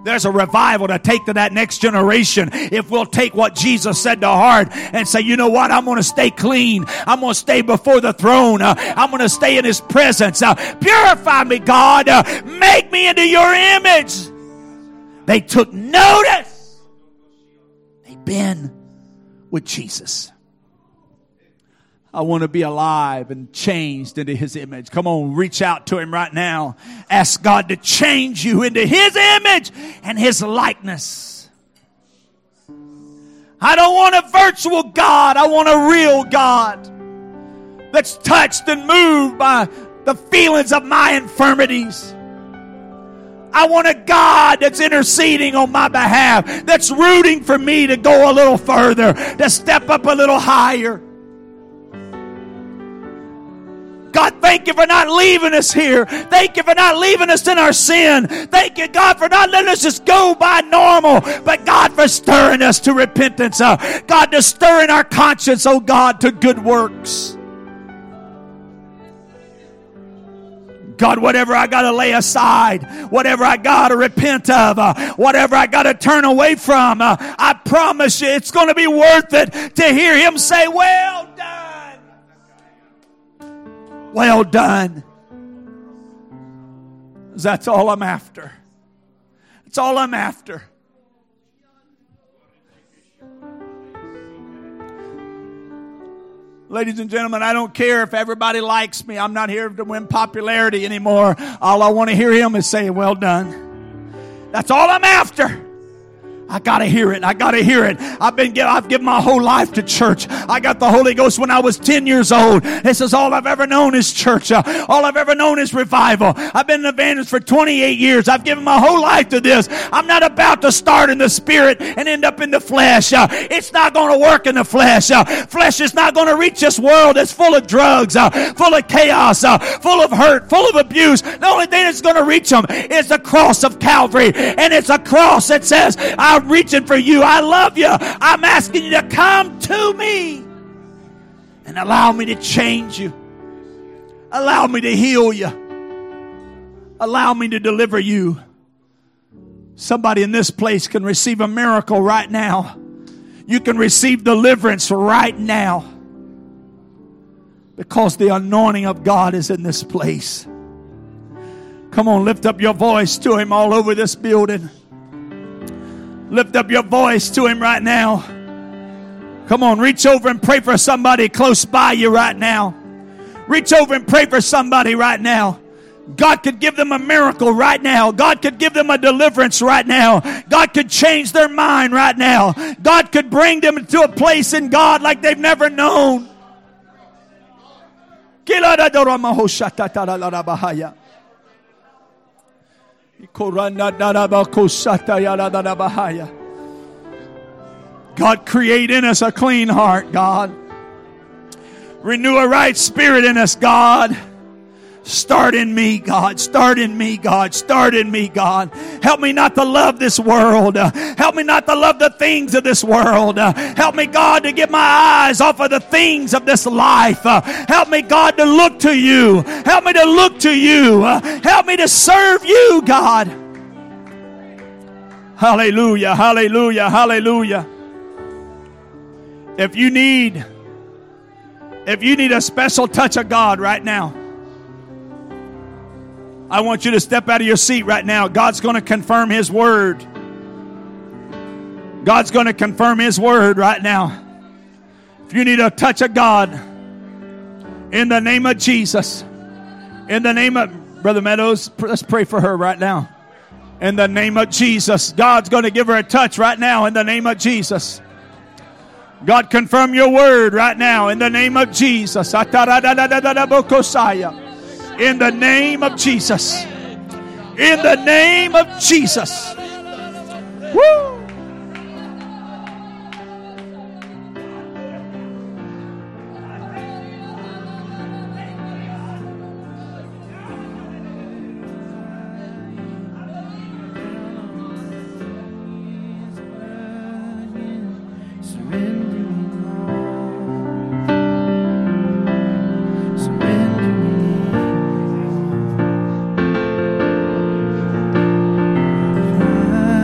There's a revival to take to that next generation if we'll take what Jesus said to heart and say, you know what, I'm going to stay clean. I'm going to stay before the throne. Uh, I'm going to stay in His presence. Uh, purify me, God. Uh, make me into your image. They took notice. They've been with Jesus. I want to be alive and changed into His image. Come on, reach out to Him right now. Ask God to change you into His image and His likeness. I don't want a virtual God. I want a real God that's touched and moved by the feelings of my infirmities. I want a God that's interceding on my behalf, that's rooting for me to go a little further, to step up a little higher. God, thank you for not leaving us here. Thank you for not leaving us in our sin. Thank you, God, for not letting us just go by normal, but God, for stirring us to repentance. Uh, God, to stirring our conscience, oh God, to good works. God, whatever I got to lay aside, whatever I got to repent of, uh, whatever I got to turn away from, uh, I promise you it's going to be worth it to hear Him say, well done. Well done. That's all I'm after. That's all I'm after. Ladies and gentlemen, I don't care if everybody likes me. I'm not here to win popularity anymore. All I want to hear Him is say, well done. That's all I'm after. I gotta hear it. I gotta hear it. I've been, I've given my whole life to church. I got the Holy Ghost when I was ten years old. This is all I've ever known is church. Uh, all I've ever known is revival. I've been an evangelist for twenty-eight years. I've given my whole life to this. I'm not about to start in the spirit and end up in the flesh. Uh, it's not going to work in the flesh. Uh, flesh is not going to reach this world that's full of drugs, uh, full of chaos, uh, full of hurt, full of abuse. The only thing that's going to reach them is the cross of Calvary. And it's a cross that says, I'm reaching for you. I love you. I'm asking you to come to me and allow me to change you. Allow me to heal you. Allow me to deliver you. Somebody in this place can receive a miracle right now. You can receive deliverance right now because the anointing of God is in this place. Come on, lift up your voice to Him all over this building. Lift up your voice to Him right now. Come on, reach over and pray for somebody close by you right now. Reach over and pray for somebody right now. God could give them a miracle right now. God could give them a deliverance right now. God could change their mind right now. God could bring them to a place in God like they've never known. God, create in us a clean heart, God. Renew a right spirit in us, God. Start in me, God. Start in me, God. Start in me, God. Help me not to love this world. Uh, help me not to love the things of this world. Uh, help me, God, to get my eyes off of the things of this life. Uh, help me, God, to look to you. Help me to look to you. Uh, help me to serve you, God. Hallelujah, hallelujah, hallelujah. If you need, if you need a special touch of God right now, I want you to step out of your seat right now. God's going to confirm His word. God's going to confirm His word right now. If you need a touch of God, in the name of Jesus, in the name of Brother Meadows, let's pray for her right now. In the name of Jesus, God's going to give her a touch right now. In the name of Jesus, God, confirm your word right now. In the name of Jesus. In the name of Jesus. In the name of Jesus. Woo! Surrender.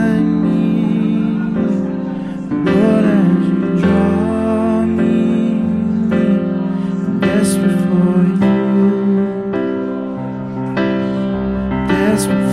Let's